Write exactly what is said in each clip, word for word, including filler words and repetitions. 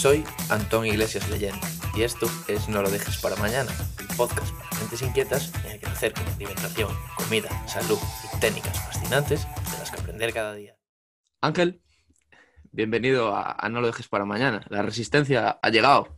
Soy Antón Iglesias Leyenda y esto es No lo dejes para mañana, el podcast para mentes inquietas en el que te acerco alimentación, comida, salud y técnicas fascinantes de las que aprender cada día. Ángel, bienvenido a, a No lo dejes para mañana. La resistencia ha llegado.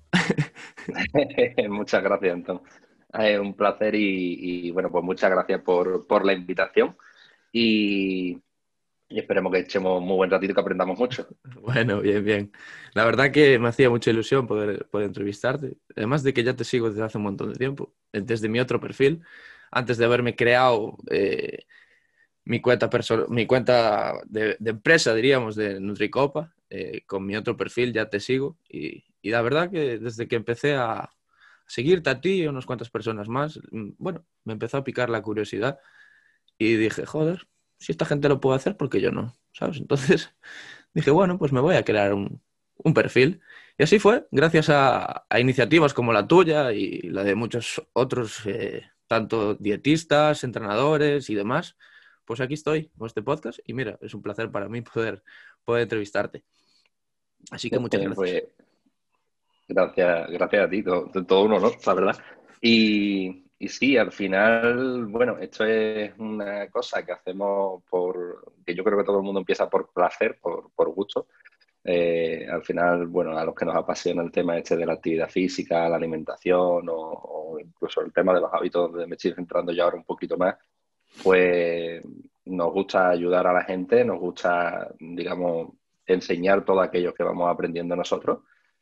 Muchas gracias, Antón. Es un placer y, y, bueno, pues muchas gracias por, por la invitación y, y esperemos que echemos muy buen ratito y que aprendamos mucho. Bueno, bien, bien. La verdad que me hacía mucha ilusión poder, poder entrevistarte. Además de que ya te sigo desde hace un montón de tiempo, desde mi otro perfil, antes de haberme creado eh, mi cuenta, perso- mi cuenta de, de empresa, diríamos, de Nutricopa. Eh, con mi otro perfil ya te sigo y, y la verdad que desde que empecé a seguirte a ti y a unas cuantas personas más, bueno, me empezó a picar la curiosidad y dije, joder, si esta gente lo puede hacer, ¿por qué yo no? ¿Sabes? Entonces dije, bueno, pues me voy a crear un, un perfil. Y así fue, gracias a, a iniciativas como la tuya y la de muchos otros, eh, tanto dietistas, entrenadores y demás, pues aquí estoy con este podcast y mira, es un placer para mí poder, poder entrevistarte. Así que muchas gracias. Pues gracias, gracias a ti, todo, todo un honor, la verdad. Y, y sí, al final, bueno, esto es una cosa que hacemos por, que yo creo que todo el mundo empieza por placer, por, por gusto. Eh, al final, bueno, a los que nos apasiona el tema este de la actividad física, la alimentación o, o incluso el tema de los hábitos, donde me estoy centrando yo ahora un poquito más, pues nos gusta ayudar a la gente, nos gusta, digamos, enseñar todo aquello que vamos aprendiendo nosotros.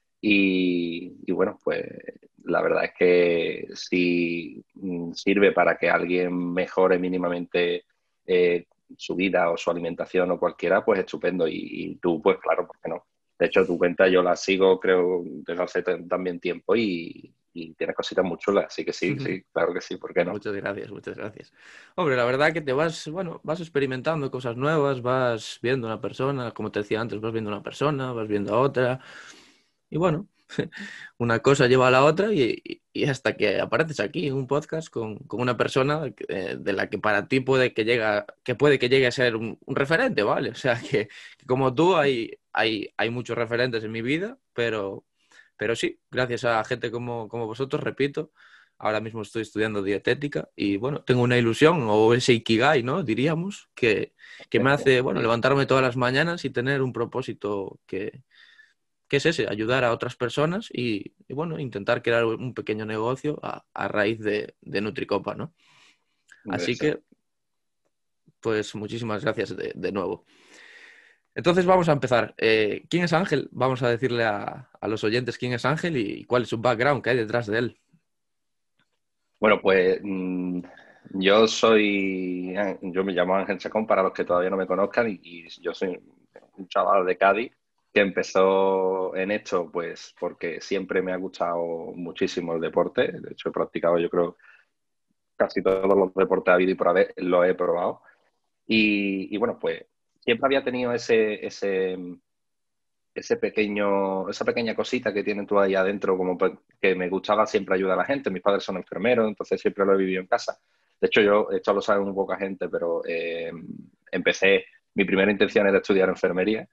Y, y bueno, pues la verdad es que si mm, sirve para que alguien mejore mínimamente eh, su vida o su alimentación o cualquiera, pues estupendo. Y, y tú, pues claro, ¿por qué no? De hecho, tu cuenta yo la sigo, creo, desde hace t- también tiempo y, y tienes cositas muy chulas. Así que sí, sí, claro que sí, ¿por qué no? Muchas gracias, muchas gracias. Hombre, la verdad que te vas, bueno, vas experimentando cosas nuevas, vas viendo una persona, como te decía antes, vas viendo una persona, vas viendo a otra, y bueno, una cosa lleva a la otra y, y hasta que apareces aquí en un podcast con, con una persona eh, de la que para ti puede que llega, que puede que llegue a ser un, un referente, ¿vale? O sea, que, que como tú hay, hay, hay muchos referentes en mi vida, pero, pero sí, gracias a gente como, como vosotros, repito, ahora mismo estoy estudiando dietética y bueno, tengo una ilusión o ese ikigai, ¿no? Diríamos, que, que me hace, bueno, Sí. levantarme todas las mañanas y tener un propósito que que es ese, ayudar a otras personas y, y bueno, intentar crear un pequeño negocio a, a raíz de, de Nutricopa, ¿no? Así Sí. que, pues muchísimas gracias de, de nuevo. Entonces vamos a empezar. Eh, ¿Quién es Ángel? Vamos a decirle a, a los oyentes quién es Ángel y cuál es su background, qué hay detrás de él. Bueno, pues mmm, yo soy, yo me llamo Ángel Chacón para los que todavía no me conozcan y, y yo soy un chaval de Cádiz que empezó en esto pues porque siempre me ha gustado muchísimo el deporte. De hecho, he practicado yo creo casi todos los deportes habidos y por haber, los he probado. Y, y bueno, pues siempre había tenido ese, ese, ese pequeño, esa pequeña cosita que tienes tú ahí adentro, como que me gustaba siempre ayudar a la gente. Mis padres son enfermeros, entonces siempre lo he vivido en casa. De hecho, yo, esto lo sabe muy poca gente, pero eh, empecé, mi primera intención era estudiar enfermería.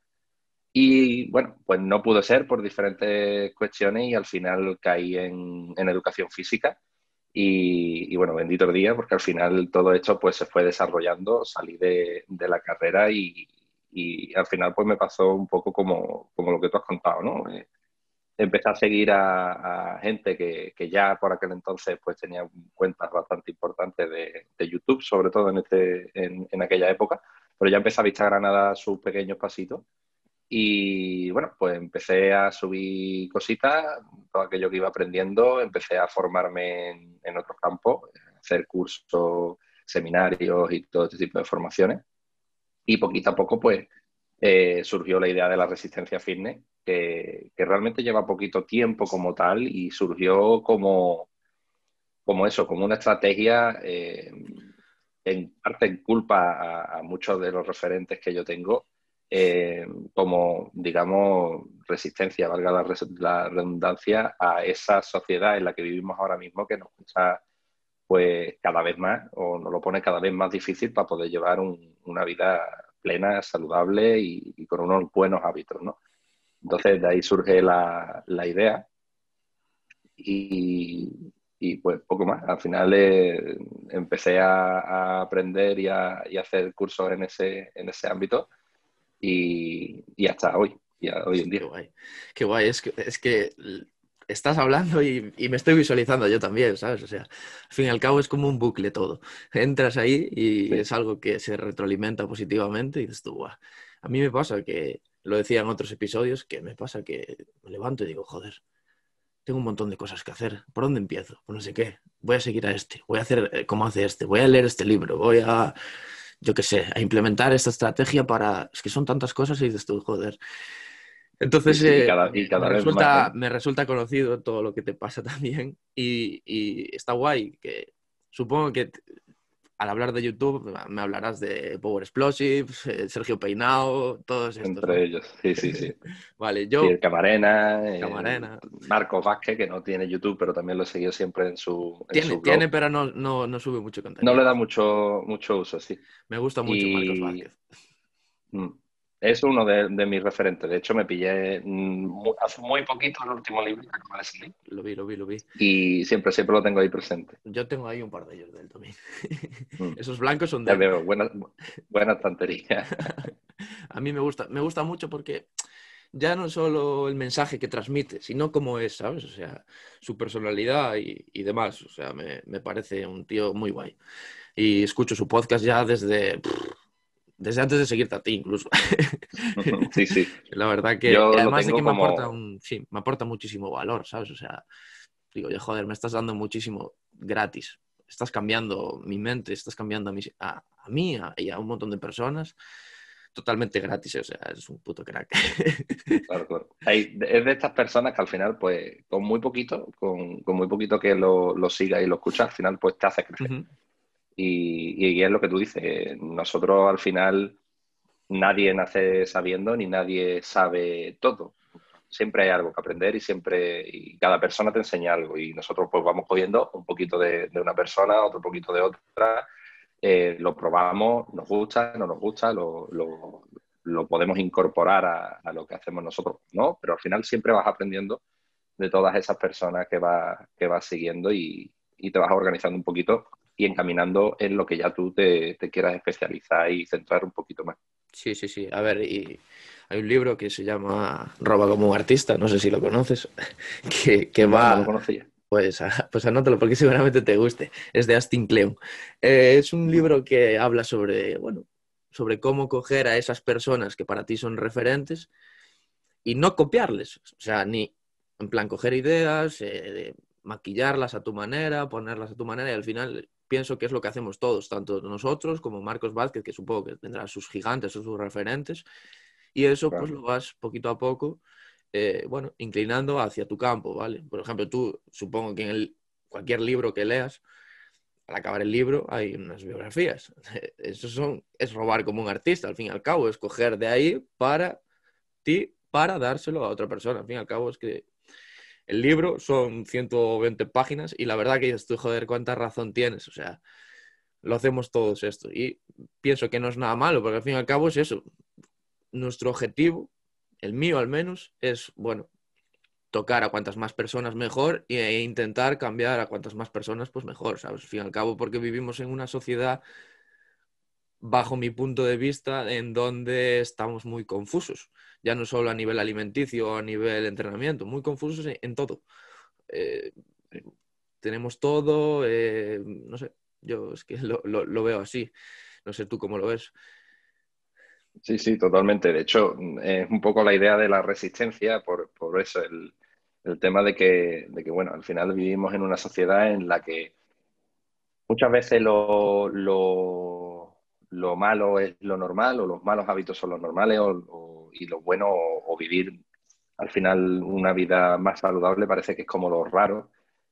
Y bueno, pues no pudo ser por diferentes cuestiones y al final caí en, en educación física. Y, y, bueno, bendito el día, porque al final todo esto pues se fue desarrollando, salí de, de la carrera y, y, al final pues me pasó un poco como, como lo que tú has contado, ¿no? Eh, empecé a seguir a, a gente que, que, ya por aquel entonces pues tenía cuentas bastante importantes de, de YouTube, sobre todo en, este, en, en aquella época, pero ya empecé a Instagram a dar sus pequeños pasitos. Y bueno, pues empecé a subir cositas, todo aquello que iba aprendiendo, empecé a formarme en, en otros campos, hacer cursos, seminarios y todo este tipo de formaciones. Y poquito a poco, pues, eh, surgió la idea de la resistencia fitness, que, que realmente lleva poquito tiempo como tal y surgió como, como eso, como una estrategia, eh, en parte en culpa a, a muchos de los referentes que yo tengo, eh, como, digamos, resistencia, valga la, la, redundancia, a esa sociedad en la que vivimos ahora mismo que nos cuesta pues cada vez más o nos lo pone cada vez más difícil para poder llevar un, una vida plena, saludable y, y con unos buenos hábitos, ¿no? Entonces, de ahí surge la, la idea y, y, pues poco más. Al final eh, empecé a, a aprender y a, y a hacer cursos en ese, en ese ámbito y, y hasta hoy, y a- hoy en Qué día. guay. Qué guay. Es que, es que estás hablando y, y me estoy visualizando yo también, ¿sabes? O sea, al fin y al cabo es como un bucle todo. Entras ahí y Sí, es algo que se retroalimenta positivamente y dices tú, "Buah". A mí me pasa que, lo decía en otros episodios, que me pasa que me levanto y digo, joder, tengo un montón de cosas que hacer. ¿Por dónde empiezo? Pues no sé qué. Voy a seguir a este. Voy a hacer eh, como hace este. Voy a leer este libro. Voy a, yo qué sé, a implementar esta estrategia para... Es que son tantas cosas y dices tú, joder. sí, Entonces, sí, y eh, cada, y me, me cada vez más, resulta, ¿eh? me resulta conocido todo lo que te pasa también y, y está guay que supongo que t- al hablar de YouTube me hablarás de Power Explosives, eh, Sergio Peinado, todos estos, Entre ¿no? ellos. Sí, sí, sí. Vale, Sí, el yo, Camarena, el Camarena, Marcos Vázquez, que no tiene YouTube, pero también lo he seguido siempre en su, en tiene, su tiene, blog. pero no, no, no sube mucho No le contenido. da mucho, mucho uso, sí. Me gusta mucho Marcos Y Vázquez. mm, es uno de, de mis referentes. De hecho, me pillé mm, mu- hace muy poquito el último libro que acaba de salir. Lo vi, lo vi, lo vi. Y siempre, siempre lo tengo ahí presente. Yo tengo ahí un par de ellos de él también. Mm. Esos blancos son de Ya él. veo, buena, buena estantería. A mí me gusta, me gusta mucho porque ya no solo el mensaje que transmite, sino cómo es, ¿sabes? O sea, su personalidad y, y demás. O sea, me, me parece un tío muy guay. Y escucho su podcast ya desde, pff, desde antes de seguirte a ti, incluso. Sí, sí. La verdad que, Yo lo además de que tengo me aporta como... un, sí, me aporta muchísimo valor, ¿sabes? O sea, digo, yo, joder, me estás dando muchísimo gratis. Estás cambiando mi mente, estás cambiando a, mi, a, a mí a, y a un montón de personas totalmente gratis. O sea, es un puto crack. Claro, claro. Hay- es de estas personas que al final, pues, con muy poquito, con, con muy poquito que lo, lo sigas y lo escuchas, al final, pues te hace crecer. Ujú. Y, y es lo que tú dices. Nosotros al final nadie nace sabiendo ni nadie sabe todo. Siempre hay algo que aprender y siempre y cada persona te enseña algo y nosotros pues vamos cogiendo un poquito de, de una persona, otro poquito de otra, eh, lo probamos, nos gusta, no nos gusta, lo, lo, lo podemos incorporar a, a, lo que hacemos nosotros, ¿no? Pero al final siempre vas aprendiendo de todas esas personas que vas, que vas siguiendo y, y te vas organizando un poquito y encaminando en lo que ya tú te, te quieras especializar y centrar un poquito más. Sí, sí, sí. A ver, y hay un libro que se llama Roba como un artista, no sé si lo conoces, que, que No, no lo va, conocía. pues, a- pues anótalo porque seguramente te guste. Es de Austin Kleon. Eh, es un libro que habla sobre, bueno, sobre cómo coger a esas personas que para ti son referentes y no copiarles. O sea, ni en plan coger ideas, eh, maquillarlas a tu manera, ponerlas a tu manera y al final pienso que es lo que hacemos todos, tanto nosotros como Marcos Vázquez, que supongo que tendrá sus gigantes o sus referentes, y eso pues Claro. lo vas poquito a poco, eh, bueno, inclinando hacia tu campo, ¿vale? Por ejemplo, tú supongo que en el, cualquier libro que leas, al acabar el libro hay unas biografías. Eso son, es robar como un artista, al fin y al cabo, es coger de ahí para ti, para dárselo a otra persona. Al fin y al cabo es que el libro son ciento veinte páginas y la verdad que dices tú, joder, cuánta razón tienes. O sea, lo hacemos todos esto. Y pienso que no es nada malo, porque al fin y al cabo es eso. Nuestro objetivo, el mío al menos, es, bueno, tocar a cuantas más personas mejor e intentar cambiar a cuantas más personas pues mejor, ¿sabes? Al fin y al cabo, porque vivimos en una sociedad, bajo mi punto de vista, en donde estamos muy confusos. Ya no solo a nivel alimenticio o a nivel entrenamiento, muy confusos en, en todo. Eh, tenemos todo, eh, no sé, yo es que lo, lo, lo, veo así. No sé tú cómo lo ves. Sí, sí, totalmente. De hecho, es un poco la idea de la resistencia, por, por eso, el, el tema de que, de que, bueno, al final vivimos en una sociedad en la que muchas veces lo, lo, lo malo es lo normal, o los malos hábitos son los normales, o, o- y lo bueno, o, o vivir al final una vida más saludable parece que es como lo raro.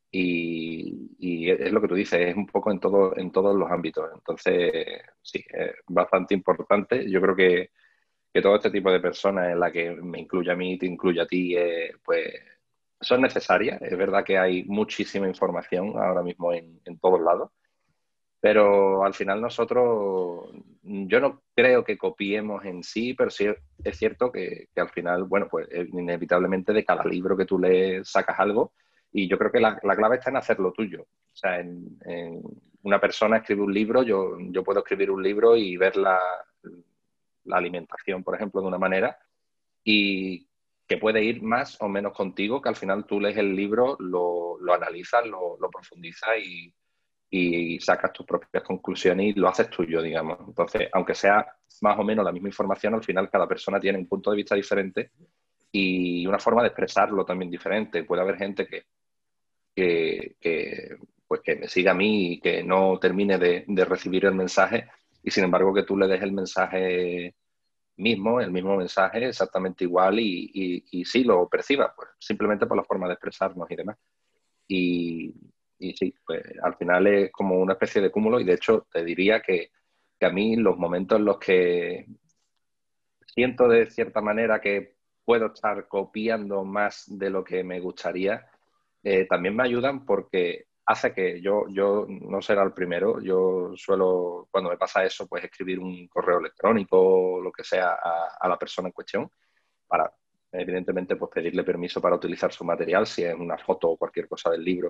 Y, y es lo que tú dices, es un poco en todo, en todos los ámbitos. Entonces, sí, es bastante importante. Yo creo que que todo este tipo de personas, en la que me incluye a mí, te incluye a ti, eh, pues son necesarias. Es verdad que hay muchísima información ahora mismo en, en todos lados, Pero al final nosotros, yo no creo que copiemos en sí, pero sí es cierto que, que al final, bueno, pues inevitablemente de cada libro que tú lees sacas algo y yo creo que la, la clave está en hacerlo tuyo. O sea, en, en una persona escribe un libro, yo, yo puedo escribir un libro y ver la, la alimentación, por ejemplo, de una manera y que puede ir más o menos contigo, que al final tú lees el libro, lo, lo analizas, lo, lo profundizas y y sacas tus propias conclusiones y lo haces tuyo, digamos. Entonces, aunque sea más o menos la misma información, al final cada persona tiene un punto de vista diferente y una forma de expresarlo también diferente. Puede haber gente que, que, que, pues que me siga a mí y que no termine de, de recibir el mensaje y sin embargo que tú le des el mensaje mismo, el mismo mensaje exactamente igual y, y, y sí lo perciba, pues simplemente por la forma de expresarnos y demás. Y, y sí, pues al final es como una especie de cúmulo y de hecho te diría que, que a mí los momentos en los que siento de cierta manera que puedo estar copiando más de lo que me gustaría, eh, también me ayudan porque hace que yo, yo no será el primero, yo suelo, cuando me pasa eso, pues escribir un correo electrónico o lo que sea a, a la persona en cuestión para, evidentemente, pues pedirle permiso para utilizar su material, si es una foto o cualquier cosa del libro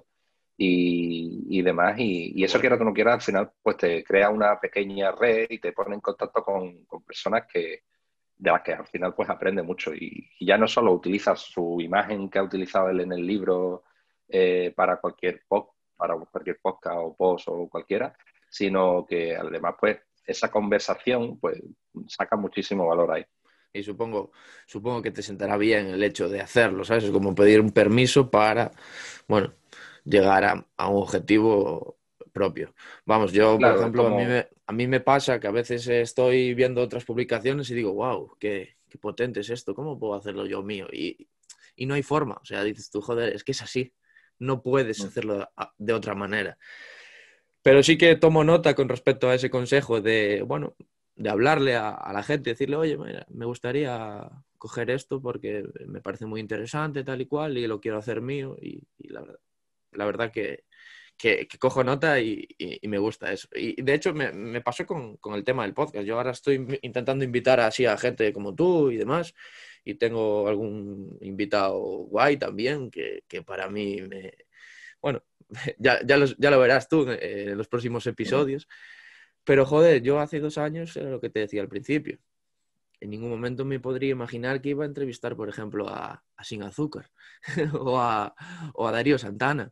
y, y demás. Y, y eso, Bueno, quiera que no quiera, al final pues te crea una pequeña red y te pone en contacto con, con personas que, de las que al final pues aprende mucho. Y, y ya no solo utilizas su imagen que ha utilizado él en el libro eh, para cualquier post, para cualquier podcast o post o cualquiera, sino que además pues esa conversación pues saca muchísimo valor ahí. y supongo, supongo que te sentará bien el hecho de hacerlo, ¿sabes? Es como pedir un permiso para, bueno, llegar a, a un objetivo propio. Vamos, yo, por Claro, es ejemplo, a mí como... me, a mí me pasa que a veces estoy viendo otras publicaciones y digo, wow, qué, qué potente es esto, ¿cómo puedo hacerlo yo mío? Y, y no hay forma, o sea, dices tú, joder, es que es así, no puedes hacerlo de otra manera. Pero sí que tomo nota con respecto a ese consejo de, bueno, de hablarle a, a la gente, decirle, oye, mira, me gustaría coger esto porque me parece muy interesante, tal y cual, y lo quiero hacer mío. Y, y la verdad, la verdad que, que, que cojo nota y, y, y me gusta eso. Y de hecho me, me pasó con, con el tema del podcast. Yo ahora estoy intentando invitar así a gente como tú y demás, y tengo algún invitado guay también, que, que para mí me... Bueno, ya, ya, los, ya lo verás tú eh, en los próximos episodios. Pero joder, yo hace dos años era lo que te decía al principio. En ningún momento me podría imaginar que iba a entrevistar, por ejemplo, a, a Sin Azúcar o, a, o a Darío Santana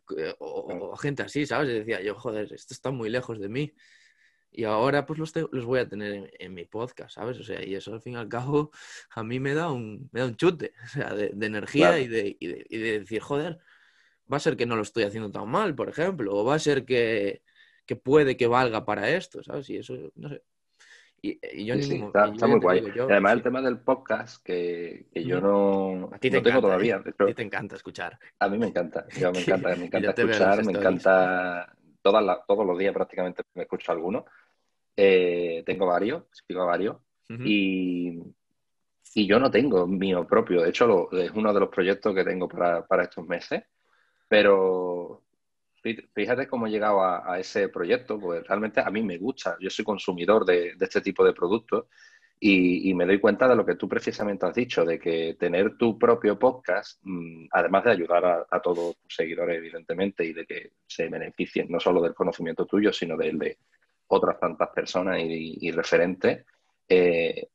o, o gente así, ¿sabes? Y decía yo, joder, esto está muy lejos de mí. Y ahora pues los, te, los voy a tener en, en, mi podcast, ¿sabes? O sea, y eso al fin y al cabo a mí me da un, me da un chute, o sea, de, de energía y Claro. de, y, de, y de decir, joder, va a ser que no lo estoy haciendo tan mal, por ejemplo, o va a ser que, que puede que valga para esto, ¿sabes? Y eso, no sé. Y, y yo Sí, en sí, ningún momento, está, y yo está ya muy te guay. digo, Y yo además el sí. tema del podcast, que, que yo Ujú. A no, ti te no tengo encanta, ¿eh? todavía. De A ti hecho, te encanta escuchar. a mí me encanta. Yo me Que, encanta, me que encanta ya te veo en las escuchar, me stories. encanta todas las, todos los días prácticamente me escucho alguno. Eh, tengo varios, sigo a varios. Ujú. Y, y yo no tengo mío propio. De hecho, lo- es uno de los proyectos que tengo para, para estos meses. Pero fí- fíjate cómo he llegado a, a ese proyecto, pues realmente a mí me gusta. Yo soy consumidor de, de este tipo de productos y, y me doy cuenta de lo que tú precisamente has dicho, de que tener tu propio podcast, mmm, además de ayudar a, a todos tus seguidores, evidentemente, y de que se beneficien no solo del conocimiento tuyo, sino del de otras tantas personas y, y referentes, eh,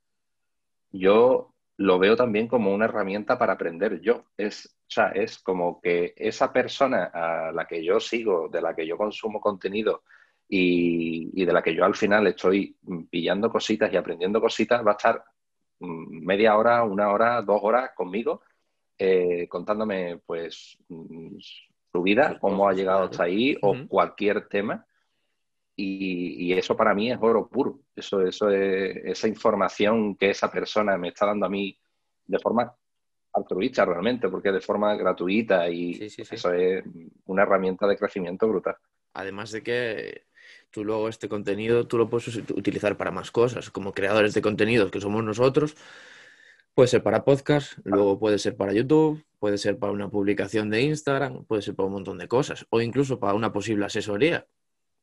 yo lo veo también como una herramienta para aprender yo. Es, o sea, es como que esa persona a la que yo sigo, de la que yo consumo contenido y, y de la que yo al final estoy pillando cositas y aprendiendo cositas, va a estar mm, media hora, una hora, dos horas conmigo, eh, contándome pues mm, su vida, Sus cómo ha cosas, llegado claro. hasta ahí o Ujú. cualquier tema. Y, y eso para mí es oro puro. Eso, eso es, esa información que esa persona me está dando a mí de forma altruista realmente, porque de forma gratuita y Sí, sí, pues sí. eso es una herramienta de crecimiento brutal. Además de que tú luego este contenido tú lo puedes utilizar para más cosas, como creadores de contenidos que somos nosotros. Puede ser para podcast, Claro, luego puede ser para YouTube, puede ser para una publicación de Instagram, puede ser para un montón de cosas, o incluso para una posible asesoría.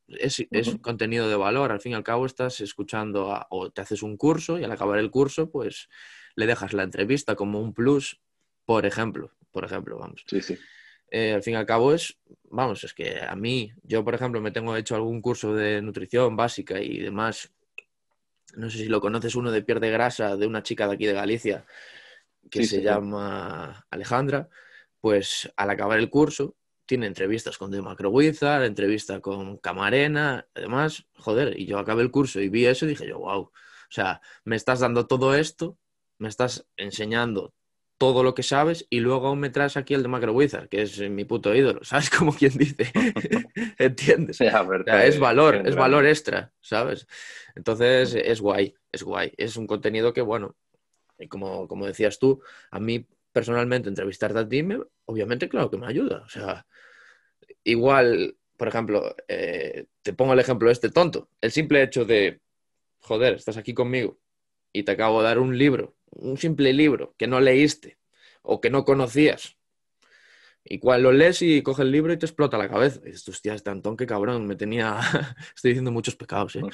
es, es Ujú. contenido de valor. Al fin y al cabo estás escuchando a- o te haces un curso y al acabar el curso, pues le dejas la entrevista como un plus, por ejemplo, por ejemplo, vamos. Sí, sí. Eh, al fin y al cabo es, vamos, es que a mí, yo por ejemplo me tengo hecho algún curso de nutrición básica y demás. No sé si lo conoces, uno de pierde grasa de una chica de aquí de Galicia que Sí, se sé cuál. llama Alejandra. Pues al acabar el curso tiene entrevistas con The Macro Wizard, entrevista con Camarena, además, joder, y yo acabé el curso y vi eso y dije yo, wow, o sea, me estás dando todo esto, me estás enseñando todo lo que sabes y luego aún me traes aquí el de Macro Wizard, que es mi puto ídolo, ¿sabes? Como quien dice, ¿entiendes? Ya, O sea, es verte valor, es es valor grande. extra, ¿sabes? Entonces es guay, es guay, es un contenido que, bueno, y como, como decías tú, a mí personalmente entrevistarte a ti, me- obviamente, claro que me ayuda. O sea, igual, por ejemplo, eh, te pongo el ejemplo este tonto. El simple hecho de, joder, estás aquí conmigo y te acabo de dar un libro, un simple libro que no leíste o que no conocías. Y cual lo lees y coge el libro y te explota la cabeza. Y dices, hostia, este Antón, qué cabrón, me tenía... Estoy diciendo muchos pecados, ¿eh?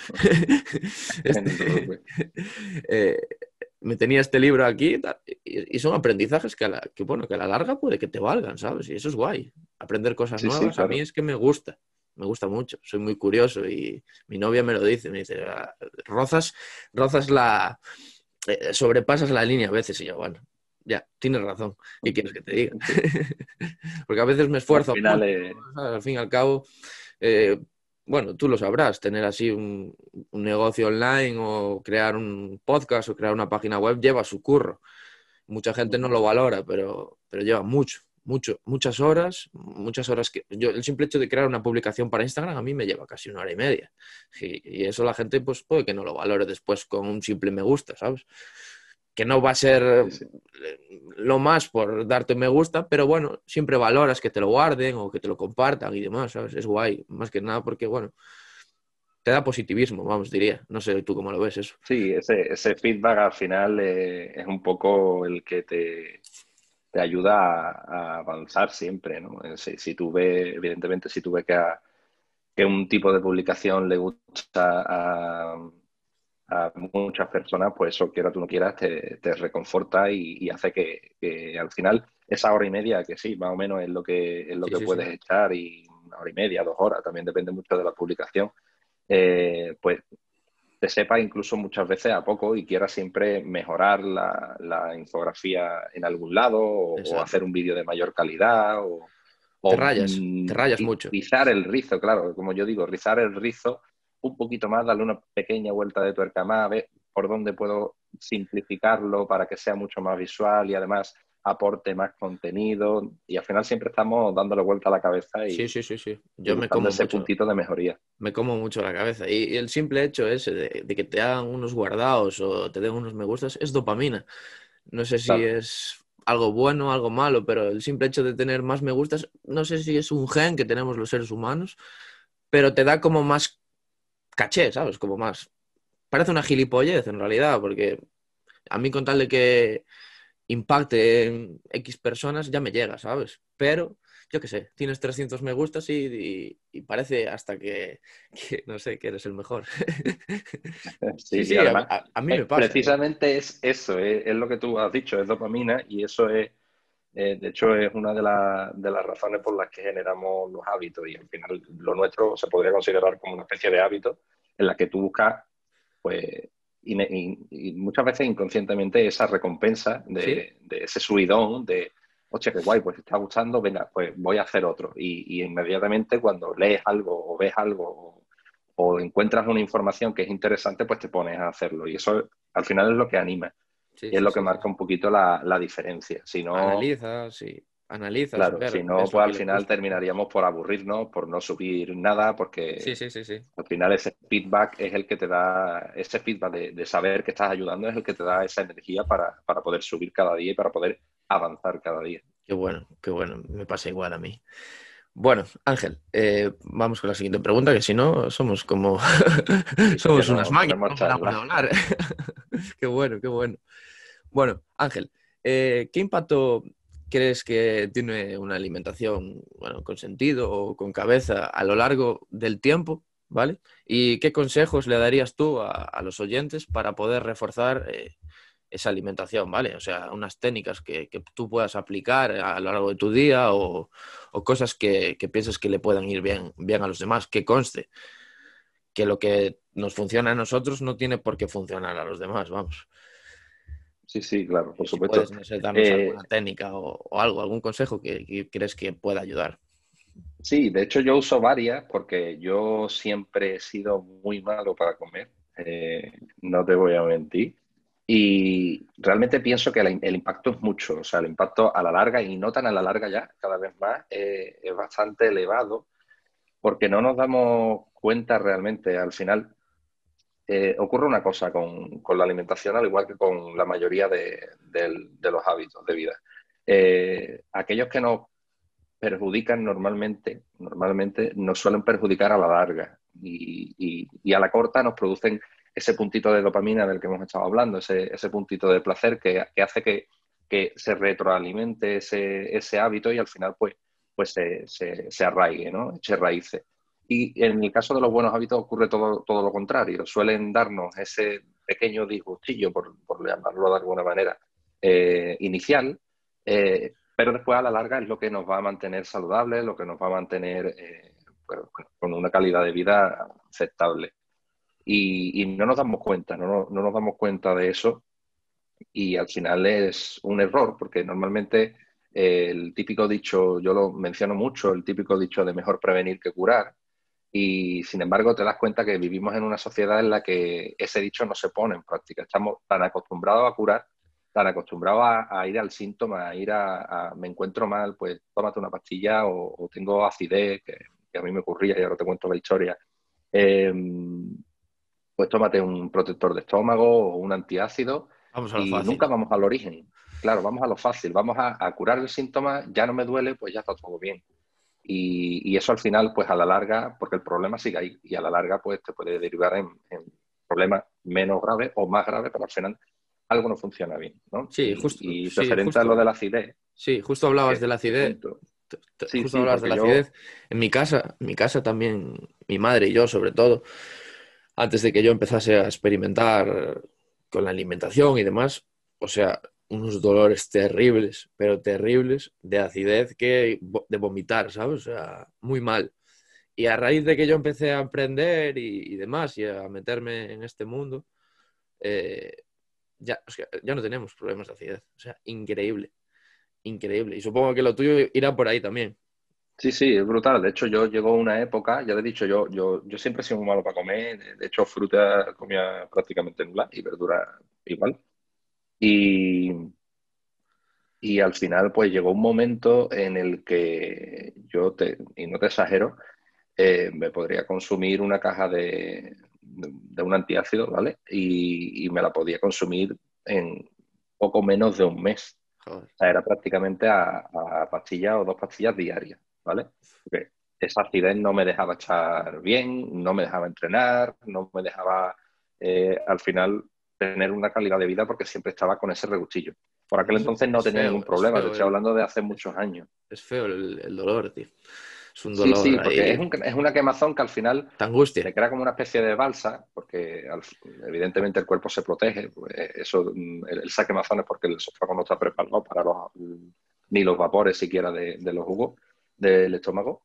No te Este... preocupes. eh, me tenía este libro aquí y, tal, y, y son aprendizajes que a, la, que, bueno, que a la larga puede que te valgan, ¿sabes? Y eso es guay. Aprender cosas Sí, sí, nuevas a mí claro. es que me gusta, me gusta mucho. Soy muy curioso y mi novia me lo dice, me dice, "Ah, rozas, rozas la... eh, sobrepasas la línea a veces", y yo, bueno, ya, tienes razón. ¿Qué quieres que te diga? Sí. Porque a veces me Al esfuerzo final, mucho, eh, ¿sabes? Al fin y al cabo, eh, bueno, tú lo sabrás, tener así un, un negocio online o crear un podcast o crear una página web lleva su curro. Mucha gente no lo valora, pero, pero lleva mucho, mucho, muchas horas, muchas horas que yo, el simple hecho de crear una publicación para Instagram a mí me lleva casi una hora y media. Y, y eso la gente pues puede que no lo valore después con un simple me gusta, ¿sabes? Que no va a ser sí, sí. lo más por darte me gusta, pero bueno, siempre valoras que te lo guarden o que te lo compartan y demás, ¿sabes? Es guay, más que nada porque, bueno, te da positivismo, vamos, diría. No sé tú cómo lo ves eso. Sí, ese, ese feedback al final eh, es un poco el que te, te ayuda a, a avanzar siempre, ¿no? Eh, Si, si tú ves, evidentemente, si tú ves que, a- que un tipo de publicación le gusta a, a muchas personas, pues eso, quiera tú no quieras, te, te reconforta y, y hace que, que al final esa hora y media, que sí, más o menos es lo que, es lo Sí, que sí, sí. puedes echar, y una hora y media, dos horas, también depende mucho de la publicación, eh, pues te sepa incluso muchas veces a poco y quieras siempre mejorar la, la infografía en algún lado, o, o hacer Exacto. un vídeo de mayor calidad, o, Te o rayas, te mm, rayas ri- mucho. rizar el rizo, claro, como yo digo, rizar el rizo un poquito más, darle una pequeña vuelta de tuerca más, a ver por dónde puedo simplificarlo para que sea mucho más visual y además aporte más contenido. Y al final siempre estamos dándole vuelta a la cabeza Sí, y, sí, sí, sí. y Yo me buscando como ese mucho, puntito de mejoría. me como mucho la cabeza. Y, y el simple hecho ese de, de que te hagan unos guardados o te den unos me gustas es dopamina. No sé si Claro, es algo bueno o algo malo, pero el simple hecho de tener más me gustas, no sé si es un gen que tenemos los seres humanos, pero te da como más caché, ¿sabes? Como más... Parece una gilipollez en realidad, porque a mí con tal de que impacte en X personas ya me llega, ¿sabes? Pero, yo qué sé, tienes trescientos me gustas y, y- y parece hasta que, que, no sé, que eres el mejor. sí, Sí, y sí, a, además, a- a mí me eh, pasa, ¿eh? precisamente es eso, eh, es lo que tú has dicho, es dopamina, y eso es, eh, de hecho, es una de, la- de las razones por las que generamos los hábitos, y al final lo nuestro se podría considerar como una especie de hábito en la que tú buscas, pues, y, y- y muchas veces inconscientemente, esa recompensa Sí, de, de ese subidón de, hostia, qué guay, pues te está gustando, venga, pues voy a hacer otro. Y, y inmediatamente cuando lees algo o ves algo, o, o encuentras una información que es interesante, pues te pones a hacerlo. Y eso al final es lo que anima sí, y es sí, lo que sí, sí. marca un poquito la, la diferencia. Si no, Analizas, sí. Analizas, claro, ver, si no, ves lo pues que al les final gusta y demás. terminaríamos por aburrirnos, por no subir nada, Sí, porque sí, sí, sí. al final ese feedback es el que te da, ese feedback de, de saber que estás ayudando es el que te da esa energía para, para poder subir cada día y para poder avanzar cada día. Qué bueno, qué bueno. Me pasa igual a mí. Bueno, Ángel, eh, vamos con la siguiente pregunta, que si no, somos como... Sí, que somos unas no máquinas, podemos no paramos de charlar. hablar. Qué bueno, qué bueno. Bueno, Ángel, eh, ¿qué impacto crees que tiene una alimentación, bueno, con sentido o con cabeza a lo largo del tiempo? ¿vale? ¿Y qué consejos le darías tú a, a los oyentes para poder reforzar eh, esa alimentación, ¿vale? O sea, unas técnicas que, que tú puedas aplicar a lo largo de tu día o, o cosas que, que pienses que le puedan ir bien, bien a los demás, que conste que lo que nos funciona a nosotros no tiene por qué funcionar a los demás, vamos. Sí, sí, claro, por Y si supuesto. puedes, no sé, darnos Eh, alguna técnica o, o algo, algún consejo que, que crees que pueda ayudar. sí, de hecho yo uso varias porque yo siempre he sido muy malo para comer, eh, no te voy a mentir. Y realmente pienso que el, el impacto es mucho, o sea, el impacto a la larga y no tan a la larga ya, cada vez más, eh, es bastante elevado porque no nos damos cuenta realmente. Al final, eh, ocurre una cosa con, con, la alimentación, al igual que con la mayoría de, de, de los hábitos de vida. Eh, aquellos que nos perjudican normalmente, normalmente nos suelen perjudicar a la larga y, y, y, a la corta nos producen ese puntito de dopamina del que hemos estado hablando, ese, ese puntito de placer que, que hace que, que, se retroalimente ese, ese hábito y al final pues, pues se, se, se arraigue, ¿no? Eche raíces. Y en el caso de los buenos hábitos ocurre todo, todo lo contrario. Suelen darnos ese pequeño disgustillo, por, por llamarlo de alguna manera, eh, inicial, eh, pero después a la larga es lo que nos va a mantener saludables, lo que nos va a mantener eh, pues, con una calidad de vida aceptable. Y, y no nos damos cuenta, no, no nos damos cuenta de eso y al final es un error porque normalmente eh, el típico dicho, yo lo menciono mucho, el típico dicho de mejor prevenir que curar. Y sin embargo, te das cuenta que vivimos en una sociedad en la que ese dicho no se pone en práctica. Estamos tan acostumbrados a curar, tan acostumbrados a, a ir al síntoma, a ir a, a me encuentro mal, pues tómate una pastilla o, o tengo acidez, que, que, a mí me ocurría y ahora te cuento la historia. Eh, pues tómate un protector de estómago o un antiácido Vamos a lo y fácil. nunca vamos al origen. Claro, vamos a lo fácil, vamos a, a curar el síntoma, ya no me duele, pues ya está todo bien. Y, y, eso al final, pues a la larga, porque el problema sigue ahí, y a la larga, pues te puede derivar en, en problemas menos graves o más graves, pero al final algo no funciona bien, ¿no? Sí, justo, Y, y sí, referente a lo justo, de la acidez, sí, justo hablabas que, de la que acidez. punto. T- t- Sí, Justo sí, hablabas de porque la yo, acidez. En mi casa, en mi casa también, mi madre y yo, sobre todo, antes de que yo empezase a experimentar con la alimentación y demás, o sea, unos dolores terribles, pero terribles, de acidez que de vomitar, ¿sabes? O sea, muy mal. Y a raíz de que yo empecé a emprender y, y demás, y a meterme en este mundo, eh, ya, o sea, ya no tenemos problemas de acidez. O sea, increíble, increíble. Y supongo que lo tuyo irá por ahí también. sí, sí, es brutal. De hecho, yo llegó una época, ya te he dicho, yo, yo, yo siempre he sido muy malo para comer. De de hecho, fruta comía prácticamente nula y verdura igual. Y, y al final, pues llegó un momento en el que yo, te, y no te exagero, eh, me podría consumir una caja de, de un antiácido, ¿vale? Y, y me la podía consumir en poco menos de un mes. Joder. O sea, era prácticamente a, a pastillas o dos pastillas diarias, ¿vale? Porque esa acidez no me dejaba echar bien, no me dejaba entrenar, no me dejaba eh, al final tener una calidad de vida porque siempre estaba con ese regustillo. Por aquel Es, entonces no es tenía feo, ningún es problema, te feo estoy el, hablando de hace es, muchos años. es feo el, el dolor, tío. Es un Sí, sí, dolor porque es, ahí, un, es una quemazón que al final de angustia. te crea como una especie de balsa, porque al- evidentemente el cuerpo se protege, pues eso, mm, el, esa quemazón es porque el esófago no está preparado para los, ni los vapores siquiera de, de los jugos del estómago.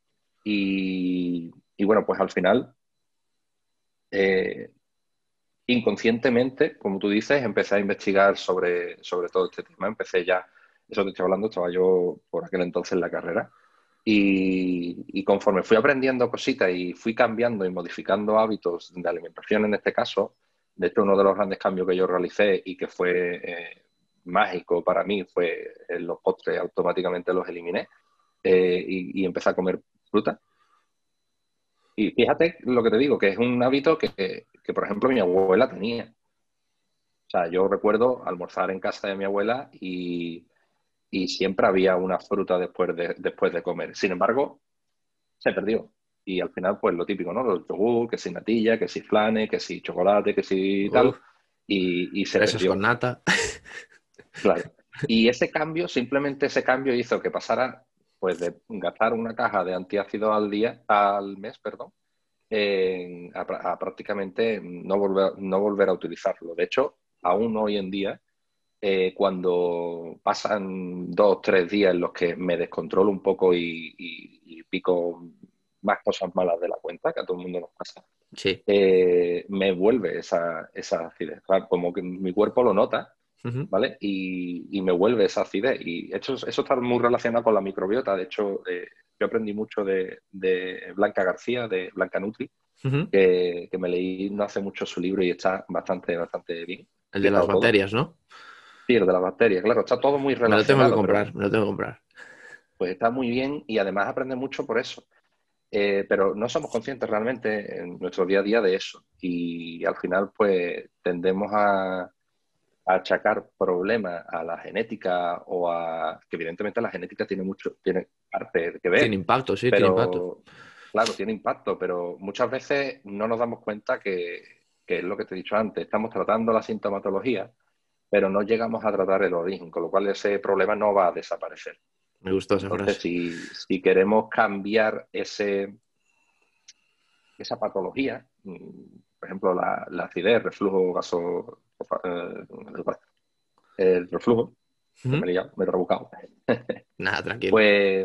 Y, y bueno, pues al final, eh, inconscientemente, como tú dices, empecé a investigar sobre, sobre todo este tema. Empecé ya, eso te estoy hablando, estaba yo por aquel entonces en la carrera. Y, y conforme fui aprendiendo cositas y fui cambiando y modificando hábitos de alimentación en este caso, de hecho uno de los grandes cambios que yo realicé y que fue eh, mágico para mí fue en los postres automáticamente los eliminé eh, y, y empecé a comer fruta. Y fíjate lo que te digo, que es un hábito que, que, por ejemplo, mi abuela tenía. O sea, yo recuerdo almorzar en casa de mi abuela y, y siempre había una fruta después de, después de comer. Sin embargo, se perdió. Y al final, pues lo típico, ¿no? Los yogur, que si natilla, que si flane, que si chocolate, que si tal, Uf, y, y se fresas con perdió, nata. claro. Y ese cambio, simplemente ese cambio hizo que pasara, pues, de gastar una caja de antiácidos al día, al mes, perdón, eh, a, a prácticamente no volver, no volver a utilizarlo. De hecho, aún hoy en día, eh, cuando pasan dos, tres días en los que me descontrolo un poco y, y, y pico más cosas malas de la cuenta, que a todo el mundo nos pasa, Sí. eh, me vuelve esa, esa acidez. Claro, como que mi cuerpo lo nota, Ujú. ¿vale? Y, y me vuelve esa acidez. Y eso, eso está muy relacionado con la microbiota. De hecho, eh, yo aprendí mucho de, de Blanca García, de Blanca Nutri, Ujú. que, que me leí no hace mucho su libro y está bastante, bastante bien El de las explicado todo. bacterias, ¿no? Sí, el de las bacterias, claro, está todo muy Me lo tengo que relacionado, pero comprar, me lo tengo que comprar. pues está muy bien y además aprende mucho por eso. Eh, pero no somos conscientes realmente en nuestro día a día de eso y al final pues tendemos a, a achacar problemas a la genética o a que evidentemente la genética tiene mucho, tiene parte que Tiene ver, impacto, sí, tiene impacto. pero claro, tiene impacto, pero muchas veces no nos damos cuenta que, que es lo que te he dicho antes, estamos tratando la sintomatología, pero no llegamos a tratar el origen, con lo cual ese problema no va a desaparecer. Me gustó esa Entonces, frase. si, si queremos cambiar ese, esa patología, por ejemplo, la, la acidez, reflujo gaso, eh, el reflujo, que me Ujú. he liado, me he trabucado, Nada, tranquilo. pues,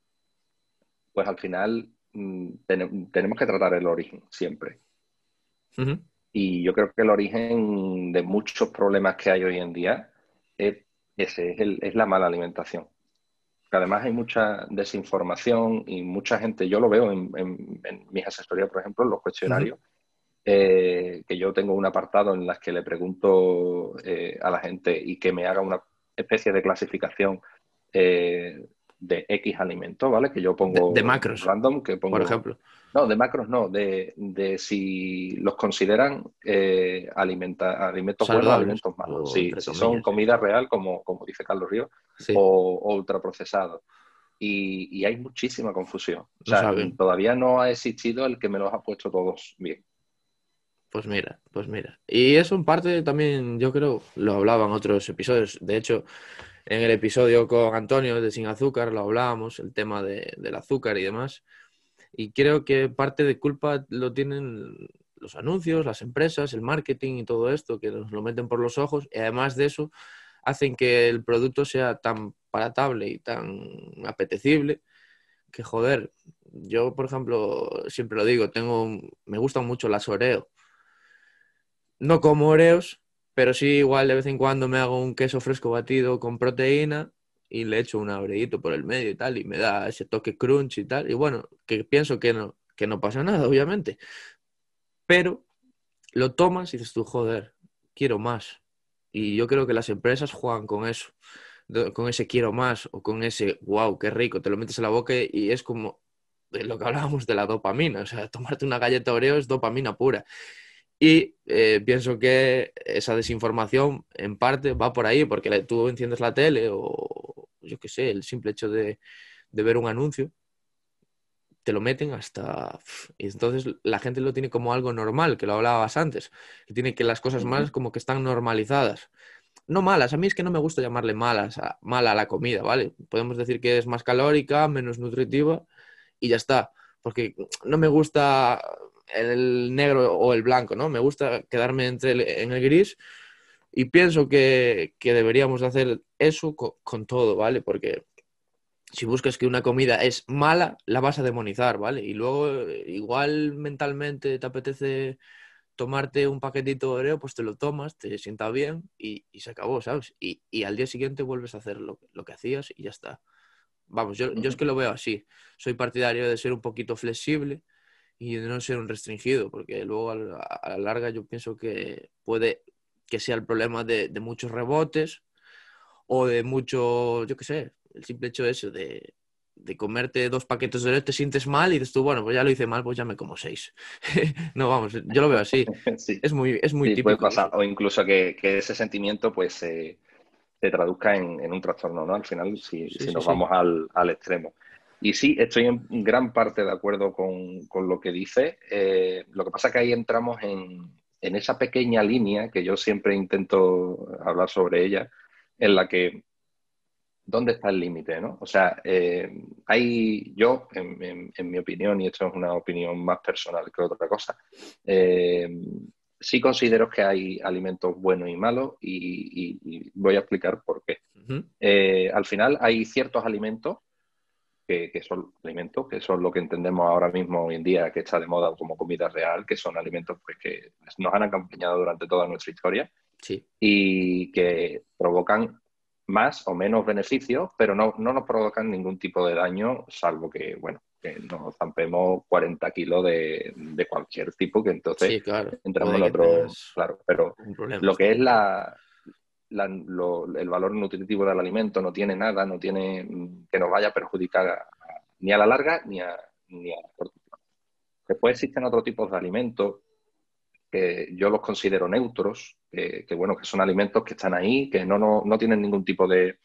pues al final mm, ten- tenemos que tratar el origen siempre. Ujú. Y yo creo que el origen de muchos problemas que hay hoy en día es, ese, es, el- es la mala alimentación. Que además hay mucha desinformación y mucha gente, yo lo veo en, en- en mis asesorías, por ejemplo, en los Ujú. cuestionarios, eh, que yo tengo un apartado en las que le pregunto eh, a la gente y que me haga una especie de clasificación eh, de X alimentos, ¿vale? Que yo De, de pongo macros, random, que por pongo... ejemplo. No, de macros no, de, de si los consideran eh, alimenta- alimentos buenos o Saludables, alimentos malos. o Si, entre si son comillas, sí. comida real, como, como dice Carlos Ríos, Sí, o, o ultraprocesados. Y, y hay muchísima confusión. O no sea, saben. todavía no ha existido el que me los ha puesto todos bien. Pues mira, pues mira. Y eso en parte también, yo creo, lo hablaba en otros episodios. De hecho, en el episodio con Antonio de Sin Azúcar lo hablábamos, el tema de, del azúcar y demás. Y creo que parte de culpa lo tienen los anuncios, las empresas, el marketing y todo esto, que nos lo meten por los ojos. Y además de eso, hacen que el producto sea tan palatable y tan apetecible que, joder, yo, por ejemplo, siempre lo digo, tengo, un- me gustan mucho las Oreo. No como Oreos, pero sí igual de vez en cuando me hago un queso fresco batido con proteína y le echo un abreíto por el medio y tal, y me da ese toque crunch y tal. Y bueno, que pienso que no, que no pasa nada, obviamente. Pero lo tomas y dices tú, joder, quiero más. Y yo creo que las empresas juegan con eso, de- con ese quiero más o con ese wow, qué rico, te lo metes en la boca y es como de lo que hablábamos de la dopamina. O sea, tomarte una galleta Oreo es dopamina pura. Y eh, pienso que esa desinformación en parte va por ahí, porque la- tú enciendes la tele o yo qué sé, el simple hecho de, de ver un anuncio, te lo meten hasta... Y entonces la gente lo tiene como algo normal, que lo hablabas antes, que tiene que las cosas malas Ujú. como que están normalizadas. No malas, a mí es que no me gusta llamarle malas a, mala a la comida, ¿vale? Podemos decir que es más calórica, menos nutritiva y ya está, porque no me gusta el negro o el blanco, ¿no? Me gusta quedarme entre el, en el gris y pienso que, que deberíamos de hacer eso con, con todo, ¿vale? Porque si buscas que una comida es mala, la vas a demonizar, ¿vale? Y luego eh, igual mentalmente te apetece tomarte un paquetito de Oreo, pues te lo tomas, te sienta bien y, y se acabó, ¿sabes? Y, y al día siguiente vuelves a hacer lo, lo que hacías y ya está. Vamos, yo, yo es Ujú. que lo veo así. Soy partidario de ser un poquito flexible y de no ser un restringido, porque luego a la, a la larga yo pienso que puede que sea el problema de, de muchos rebotes o de mucho, yo qué sé, el simple hecho de eso, de, de comerte dos paquetes de Oreo, te sientes mal y dices tú, bueno, pues ya lo hice mal, pues ya me como seis. No, vamos, yo lo veo así. Sí, Es muy, es muy sí, puede típico pasar. eso. O incluso que, que ese sentimiento pues se se traduzca en, en un trastorno, ¿no? Al final, si, Sí, si sí, nos sí. vamos al, al extremo. Y sí, estoy en gran parte de acuerdo con, con lo que dice. Eh, lo que pasa es que ahí entramos en, en esa pequeña línea que yo siempre intento hablar sobre ella, en la que ¿dónde está el límite, ¿no? O sea, eh, hay, yo, en, en- en mi opinión, y esto es una opinión más personal que otra cosa, eh, sí considero que hay alimentos buenos y malos y, y- y voy a explicar por qué. Ujú. Eh, al final hay ciertos alimentos que, que son alimentos, que son lo que entendemos ahora mismo hoy en día, que está de moda como comida real, que son alimentos pues, que nos han acompañado durante toda nuestra historia Sí, y que provocan más o menos beneficios, pero no, no nos provocan ningún tipo de daño, salvo que, bueno, que nos zampemos cuarenta kilos de, de cualquier tipo, que entonces sí, claro. entramos Puede en que otro, tengas claro, pero un problema lo que hasta es un día. la, la- lo- el valor nutritivo del alimento no tiene nada, no tiene mm, que nos vaya a perjudicar a- a- ni a la larga ni a, ni a corto plazo. Después existen otros tipos de alimentos que yo los considero neutros, que, que, bueno, que son alimentos que están ahí, que no, no, no tienen ningún tipo de,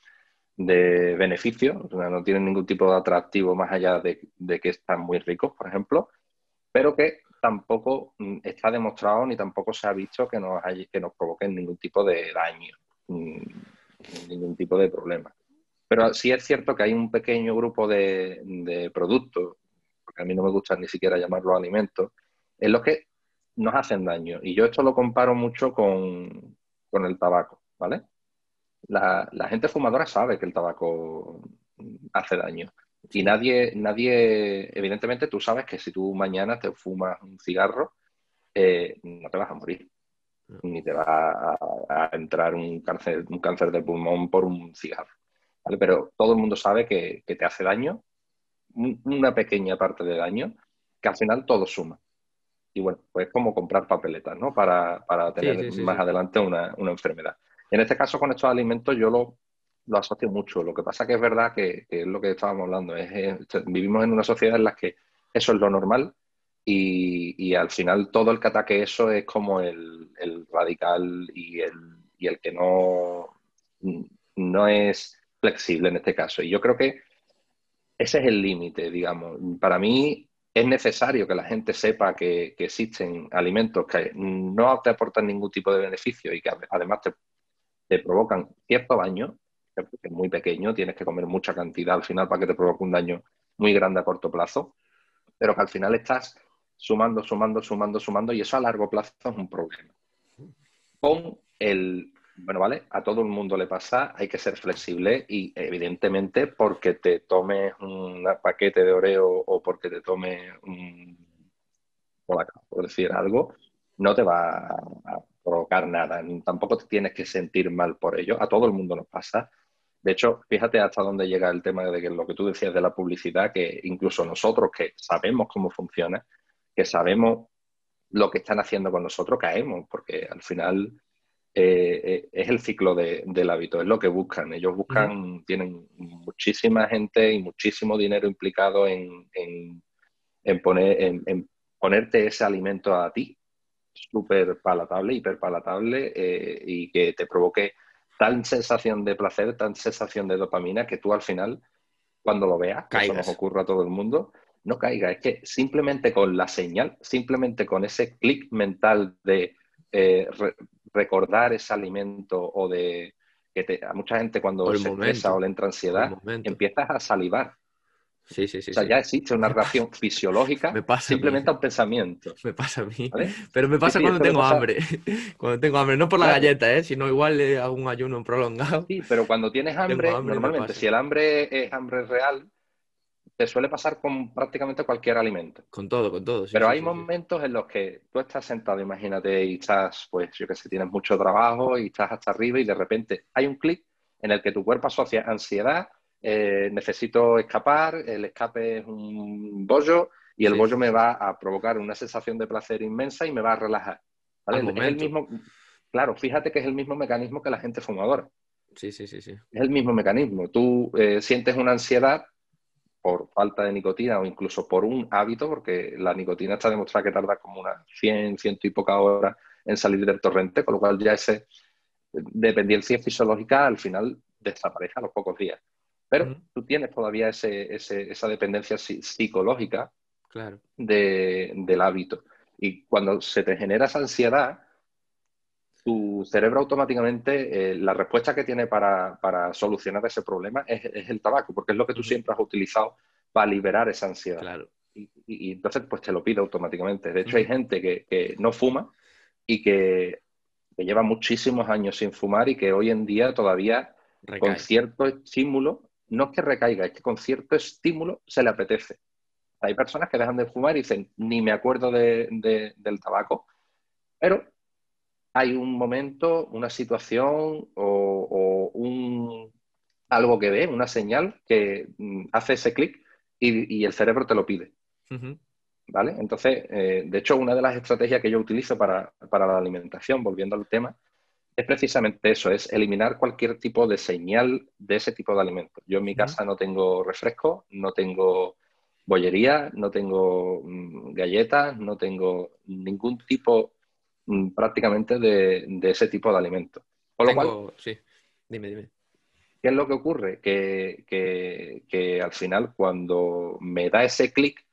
de beneficio, o sea, no tienen ningún tipo de atractivo más allá de, de que están muy ricos, por ejemplo, pero que tampoco mm, está demostrado ni tampoco se ha visto que nos, hay- que nos provoquen ningún tipo de daño, mm, ningún tipo de problema. Pero sí es cierto que hay un pequeño grupo de, de productos, porque a mí no me gusta ni siquiera llamarlos alimentos, en los que nos hacen daño. Y yo esto lo comparo mucho con, con el tabaco, ¿vale? La, la gente fumadora sabe que el tabaco hace daño. Y Sí. nadie, nadie, evidentemente tú sabes que si tú mañana te fumas un cigarro, eh, no te vas a morir, No. ni te va a, a entrar un cáncer, un cáncer de pulmón por un cigarro, ¿vale? Pero todo el mundo sabe que, que te hace daño, un- una pequeña parte de daño, que al final todo suma. Y bueno, pues es como comprar papeletas, ¿no? Para, para Sí, tener sí, sí, más sí. adelante una, una enfermedad. En este caso, con estos alimentos, yo lo, lo asocio mucho. Lo que pasa que es verdad que, que es lo que estábamos hablando. Es, es- vivimos en una sociedad en la que eso es lo normal y, y al final todo el que ataque eso es como el, el radical y el, y el que no, no es flexible en este caso. Y yo creo que ese es el límite, digamos. Para mí es necesario que la gente sepa que, que existen alimentos que no te aportan ningún tipo de beneficio y que además te, te provocan cierto daño, que es muy pequeño, tienes que comer mucha cantidad al final para que te provoque un daño muy grande a corto plazo, pero que al final estás sumando, sumando, sumando, sumando y eso a largo plazo es un problema. Con el, bueno, vale, a todo el mundo le pasa, hay que ser flexible y evidentemente porque te tomes un paquete de Oreo o porque te tomes un Colacao, por decir algo, no te va a, a provocar nada, ni tampoco te tienes que sentir mal por ello, a todo el mundo nos pasa. De hecho, fíjate hasta dónde llega el tema de que lo que tú decías de la publicidad, que incluso nosotros que sabemos cómo funciona, que sabemos lo que están haciendo con nosotros, caemos, porque al final eh, eh, es el ciclo de, del hábito, es lo que buscan. Ellos Ujú. buscan, tienen muchísima gente y muchísimo dinero implicado en, en, en poner, en, en ponerte ese alimento a ti, súper palatable, hiper palatable, eh, y que te provoque tal sensación de placer, tal sensación de dopamina, que tú al final, cuando lo veas, que eso nos Caigas. ocurra a todo el mundo, no caiga. Es que simplemente con la señal, simplemente con ese clic mental de eh, re recordar ese alimento o de que te, a mucha gente O cuando el se estresa o momento. le entra O el ansiedad, momento. empiezas a salivar. Sí, sí, O sí, sea, sí. ya existe una Me pasa, reacción fisiológica me pasa a mí. simplemente a un pensamiento, Me pasa a mí. ¿vale? Pero me Sí, pasa sí, cuando esto le tengo pasa, hambre. Cuando tengo hambre. No por la claro, galleta, ¿eh? Sino igual le hago un ayuno prolongado. sí, pero cuando tienes Tengo hambre, hambre y me normalmente, pasa. si el hambre es hambre real, te suele pasar con prácticamente cualquier alimento. Con todo, con todo. Sí, Pero sí, hay sí, sí. momentos en los que tú estás sentado, imagínate, y estás, pues yo que sé, tienes mucho trabajo y estás hasta arriba y de repente hay un clic en el que tu cuerpo asocia ansiedad, eh, necesito escapar, el escape es un bollo y el Sí, bollo sí, me sí. va a provocar una sensación de placer inmensa y me va a relajar. Al ¿Vale? Es el momento. mismo, claro, fíjate que es el mismo mecanismo que la gente fumadora. Sí, sí, sí, sí. Es el mismo mecanismo. Tú eh, sientes una ansiedad por falta de nicotina o incluso por un hábito, porque la nicotina está demostrada que tarda como unas cien, ciento y pocas horas en salir del torrente, con lo cual ya ese dependencia fisiológica al final desaparece a los pocos días. Pero Ujú. tú tienes todavía ese, ese, esa dependencia psicológica Claro. de, del hábito. Y cuando se te genera esa ansiedad, tu cerebro automáticamente, eh, la respuesta que tiene para, para solucionar ese problema es, es el tabaco, porque es lo que tú Ujú. siempre has utilizado para liberar esa ansiedad. Claro. Y, y- y entonces, pues te lo pide automáticamente. De hecho, hay Ujú. gente que, que no fuma y que, que lleva muchísimos años sin fumar y que hoy en día todavía con Recae. cierto estímulo, no es que recaiga, es que con cierto estímulo se le apetece. Hay personas que dejan de fumar y dicen, ni me acuerdo de- de- del tabaco, pero hay un momento, una situación o, o un, algo que ve, una señal que mm, hace ese clic y, y el cerebro te lo pide, Ujú. ¿vale? Entonces, eh, de hecho, una de las estrategias que yo utilizo para, para la alimentación, volviendo al tema, es precisamente eso, es eliminar cualquier tipo de señal de ese tipo de alimentos. Yo en mi Ujú. casa no tengo refresco, no tengo bollería, no tengo mm, galletas, no tengo ningún tipo mm, prácticamente de, de ese tipo de alimentos. Con lo cual, Tengo, sí, dime, dime. ¿qué es lo que ocurre? Que, que, que al final cuando me da ese clic,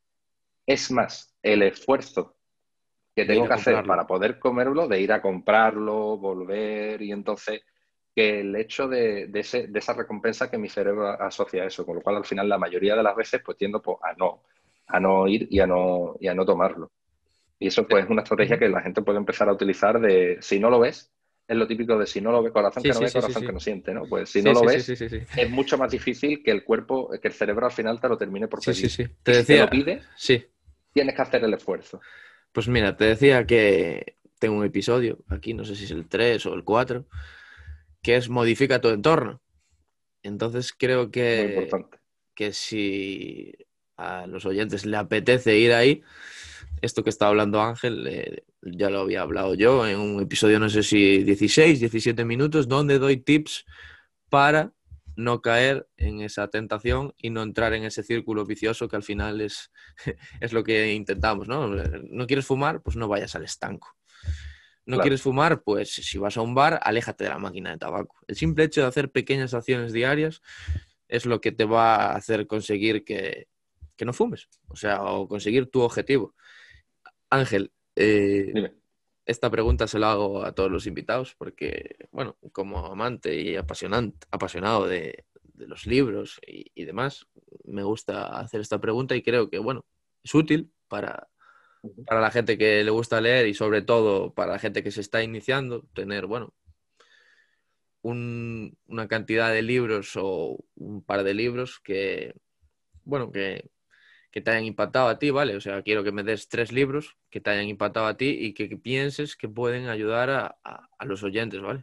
es más el esfuerzo que De ir tengo a que hacer comprarlo. para poder comerlo, de ir a comprarlo, volver y entonces que el hecho de, de, ese, de esa recompensa que mi cerebro asocia a eso, con lo cual al final la mayoría de las veces pues tiendo pues, a no, a no ir y a no, y a no tomarlo. Y eso pues es una estrategia Ujú. que la gente puede empezar a utilizar de si no lo ves, es lo típico de si no lo ve, corazón Sí, que no sí, ve, sí, sí, corazón que sí. no siente, ¿no? Pues si no Sí, lo sí, sí, sí, ves, sí, sí. es mucho más difícil que el cuerpo, que el cerebro al final te lo termine por Sí, sí, pedir. sí. Te Y si te lo decía, pide, sí. tienes que hacer el esfuerzo. Pues mira, te decía que tengo un episodio aquí, no sé si es el tres o el cuatro, que es modifica tu entorno. Entonces creo Muy que, importante. que si a los oyentes le apetece ir ahí, esto que está hablando Ángel, eh, ya lo había hablado yo en un episodio, no sé si dieciséis, diecisiete minutos, donde doy tips para no caer en esa tentación y no entrar en ese círculo vicioso que al final es, es lo que intentamos, ¿no? ¿No quieres fumar? Pues no vayas al estanco. ¿No Claro. quieres fumar? Pues si vas a un bar, aléjate de la máquina de tabaco. El simple hecho de hacer pequeñas acciones diarias es lo que te va a hacer conseguir que, que no fumes, o sea, o conseguir tu objetivo. Ángel, eh, Dime. esta pregunta se la hago a todos los invitados porque, bueno, como amante y apasionante, apasionado de, de los libros y, y demás, me gusta hacer esta pregunta y creo que, bueno, es útil para, Ujú. para la gente que le gusta leer y sobre todo para la gente que se está iniciando, tener, bueno, un, una cantidad de libros o un par de libros que, bueno, que, que te hayan impactado a ti, ¿vale? O sea, quiero que me des tres libros que te hayan impactado a ti y que, que pienses que pueden ayudar a, a, a los oyentes, ¿vale?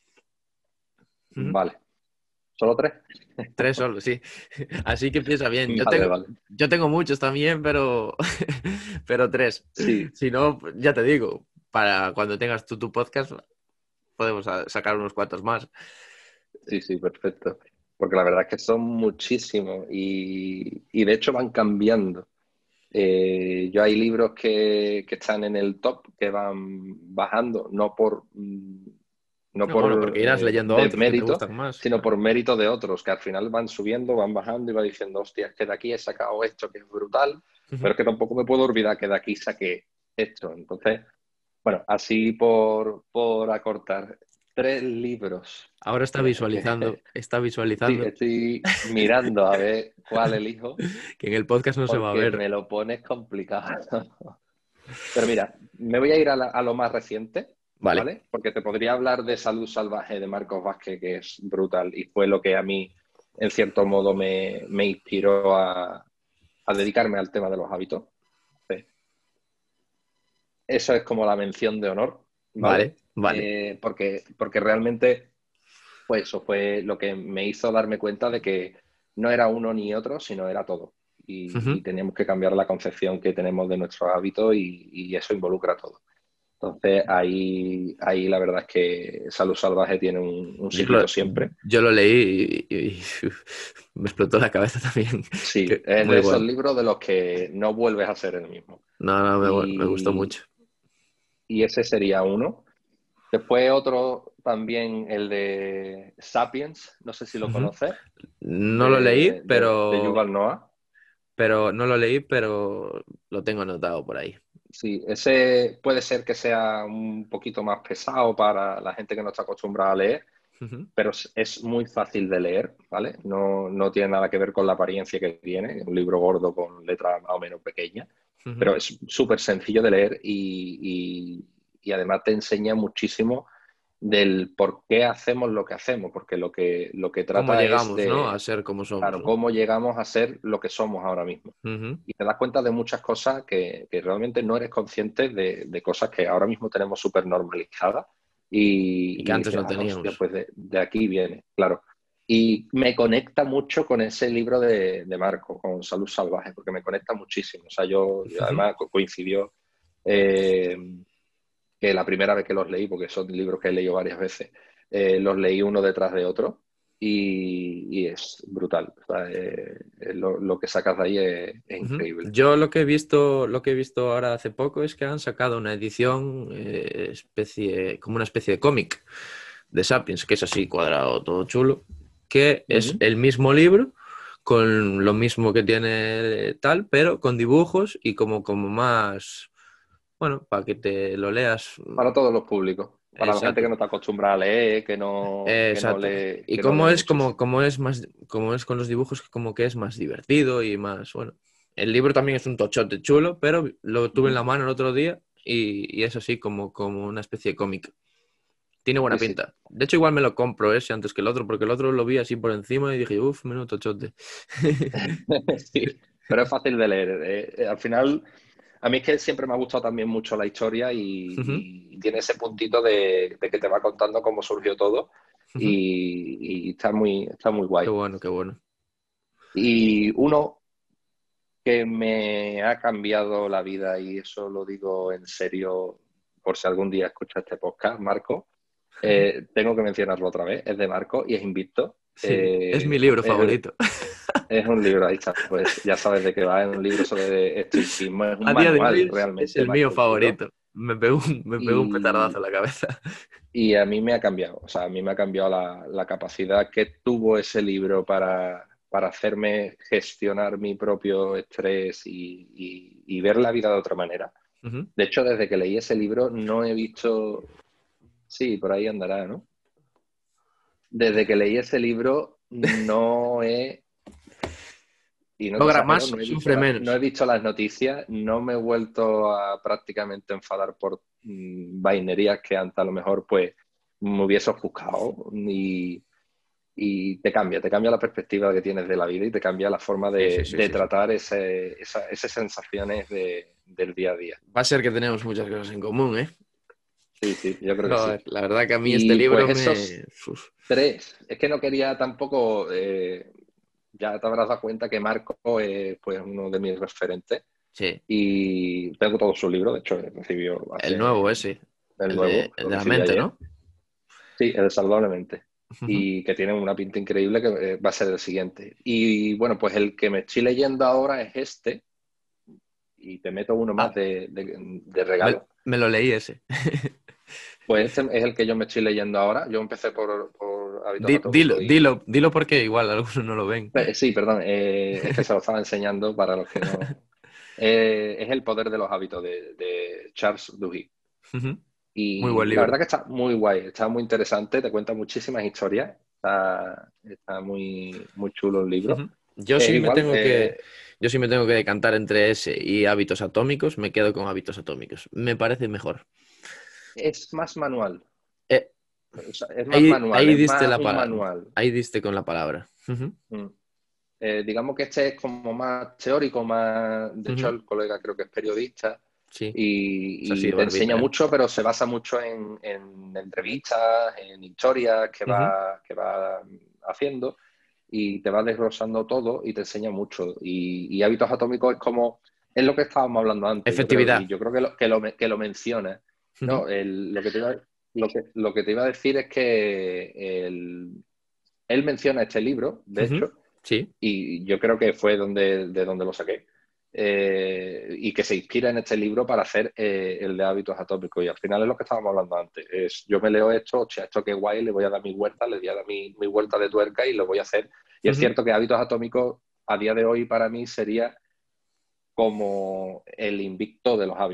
Ujú. Vale. ¿Solo tres? Tres solo, sí. Así que piensa bien. Yo Vale, tengo, vale. yo tengo muchos también, pero, pero tres. Sí, Si no, ya te digo, para cuando tengas tú tu podcast, podemos a- sacar unos cuantos más. sí, sí, perfecto. Porque la verdad es que son muchísimos y, y de hecho van cambiando. Eh, yo hay libros que, que están en el top que van bajando, no por, mm, no No, bueno, por porque irás eh, leyendo otros que te desmérito, gustan más. sino Claro. por mérito de otros, que al final van subiendo, van bajando y va diciendo, hostia, es que de aquí he sacado esto que es brutal, pero Ujú. es que tampoco me puedo olvidar que de aquí saqué esto. Entonces, bueno, así por, por acortar, tres libros. Ahora está Hostia, es visualizando, que está sí, visualizando estoy mirando a ver cuál elijo, que en el podcast no se va a porque ver. me lo pones complicado. Pero mira, me voy a ir a, la- a lo más reciente, Vale. ¿vale? Porque te podría hablar de Salud Salvaje de Marcos Vázquez, que es brutal y fue lo que a mí, en cierto modo, me, me inspiró a, a dedicarme al tema de los hábitos. Sí. Eso es como la mención de honor, ¿vale? Vale, vale. Eh, porque, porque realmente, pues eso fue lo que me hizo darme cuenta de que no era uno ni otro, sino era todo. Y, y Ujú. teníamos que cambiar la concepción que tenemos de nuestros hábitos y, y eso involucra todo. Entonces, ahí, ahí la verdad es que Salud Salvaje tiene un, un Yo lo, sitio siempre. yo lo leí y, y- y me explotó la cabeza también. Sí, Que, es muy de esos bueno. libros de los que no vuelves a ser el mismo. No, no, me, me gustó Y, mucho. y ese sería uno. Después otro también, el de Sapiens, no sé si lo Ujú. conoces, No lo leí, de, de, de pero, Yuval Noah. pero no lo leí, pero lo tengo anotado por ahí. Sí, ese puede ser que sea un poquito más pesado para la gente que no está acostumbrada a leer, Ujú, pero es, es muy fácil de leer, ¿vale? No, no tiene nada que ver con la apariencia que tiene, es un libro gordo con letras más o menos pequeñas, ujú. pero es súper sencillo de leer y, y- y además te enseña muchísimo del por qué hacemos lo que hacemos, porque lo que, lo que ¿Cómo trata es llegamos, ¿no? A de, ser como somos, claro, ¿no? cómo llegamos a ser lo que somos ahora mismo. Ujú. Y te das cuenta de muchas cosas que, que realmente no eres consciente de, de cosas que ahora mismo tenemos súper normalizadas Y que y, y antes dices, no ah, hostia, teníamos. pues de, de aquí viene, claro. Y me conecta mucho con ese libro de, de Marco, con Salud Salvaje, porque me conecta muchísimo. O sea, yo Ujú. además co- coincidió eh, que la primera vez que los leí, porque son libros que he leído varias veces, eh, los leí uno detrás de otro y, y es brutal. O sea, eh, eh, lo, lo que sacas de ahí es, es Ujú. increíble. Yo lo que he visto, lo que he visto ahora hace poco es que han sacado una edición eh, especie, como una especie de cómic de Sapiens, que es así cuadrado, todo chulo, que es Ujú. el mismo libro con lo mismo que tiene tal, pero con dibujos y como, como más, bueno, para que te lo leas. Para todos los públicos, para la gente que Exacto. no está acostumbrada a leer, que no, Eh, que no exacto. lee, Y que no cómo lee es como, muchísimo. como es más, como es con los dibujos, como que es más divertido y más, bueno. El libro también es un tochote chulo, pero lo tuve en Ujú. la mano el otro día y, y es así como, como una especie de cómic. Tiene buena Sí, sí. pinta. De hecho, igual me lo compro ese antes que el otro, porque el otro lo vi así por encima y dije, uff, menudo tochote. Sí, pero es fácil de leer. Eh, eh, al final, a mí es que siempre me ha gustado también mucho la historia Ujú, y, y tiene ese puntito de, de que te va contando cómo surgió todo ujú. y, y está muy, está muy Qué guay. bueno, qué bueno. Y uno que me ha cambiado la vida, y eso lo digo en serio, por si algún día escuchas este podcast, Marco, eh, tengo que mencionarlo otra vez, es de Marco y es Invicto. Sí, es mi Eh, libro es, el- favorito. es un libro, ahí está, pues ya sabes de qué va, es un libro sobre estoicismo, es un A día de hoy manual es, es realmente el más mío que un libro. favorito. Me pegó un, me pegó un petardazo Y, en la cabeza. y a mí me ha cambiado, o sea, a mí me ha cambiado la, la capacidad que tuvo ese libro para, para hacerme gestionar mi propio estrés y, y- y ver la vida de otra manera. Ujú. De hecho, desde que leí ese libro no he visto, sí, por ahí andará, ¿no? Desde que leí ese libro no he, y no te Logra exagero, más, no he visto, sufre la- no he menos. visto las noticias, no me he vuelto a prácticamente enfadar por mm, vainerías que antes a lo mejor pues me hubiese ofuscado y, y te cambia, te cambia la perspectiva que tienes de la vida y te cambia la forma Sí, sí, de, sí, de sí, sí. tratar ese, esa- esas sensaciones de- del día a día. Va a ser que tenemos muchas cosas en común, ¿eh? Sí, sí, yo creo que sí. Joder, la verdad que a mí este Y libro pues me... esos Uf. tres, es que no quería tampoco, eh, ya te habrás dado cuenta que Marco es pues uno de mis referentes Sí, y tengo todos sus libros, de hecho recibió el hace nuevo ese, el el de, nuevo, el lo de la recibí mente, ayer, ¿no? sí, el de Saludablemente, Ujú. y que tiene una pinta increíble que eh, va a ser el siguiente. Y bueno, pues el que me estoy leyendo ahora es este, y te meto uno más Ah, de, de, de me, regalo. me lo leí ese. Pues este es el que yo me estoy leyendo ahora. Yo empecé por, por Hábitos Di- Dilo, Atómicos y, dilo, dilo porque igual algunos no lo ven. Pe- Sí, perdón, eh, es que se lo estaba enseñando para los que no. Eh, es El poder de los hábitos de, de Charles Duhigg. Ujú. Muy buen Y la libro. verdad que está muy guay, está muy interesante, te cuenta muchísimas historias, está, está muy, muy chulo el libro. Ujú. Yo Es sí me igual, tengo que, eh, yo sí me tengo que decantar entre ese y hábitos atómicos, me quedo con hábitos atómicos. Me parece mejor. es más manual, Eh, o sea, es más ahí, manual, ahí es diste más la un palabra. manual. Ahí diste con la palabra. Ujú, Mm. Eh, digamos que este es como más teórico, más, de hecho ujú. el colega creo que es periodista Sí, es así y, de y te barbita enseña él. mucho, pero se basa mucho en, en entrevistas, en historias que Ujú. va, que va haciendo y te va desglosando todo y te enseña mucho. Y, y hábitos atómicos es como, es lo que estábamos hablando antes, yo creo, y Efectividad. yo creo que lo, que lo, que lo menciona. Ujú, No, el- lo que te iba, lo que, lo que te iba a decir es que el- él menciona este libro, de ujú. hecho, Sí. y yo creo que fue donde, de donde lo saqué. Eh, y que se inspira en este libro para hacer eh, el de hábitos atómicos. Y al final es lo que estábamos hablando antes. Es, yo me leo esto, o sea, esto qué guay, le voy a dar mi vuelta, le voy a dar mi, mi vuelta de tuerca y lo voy a hacer. Y es Ujú. cierto que hábitos atómicos a día de hoy para mí sería como el invicto de los hábitos.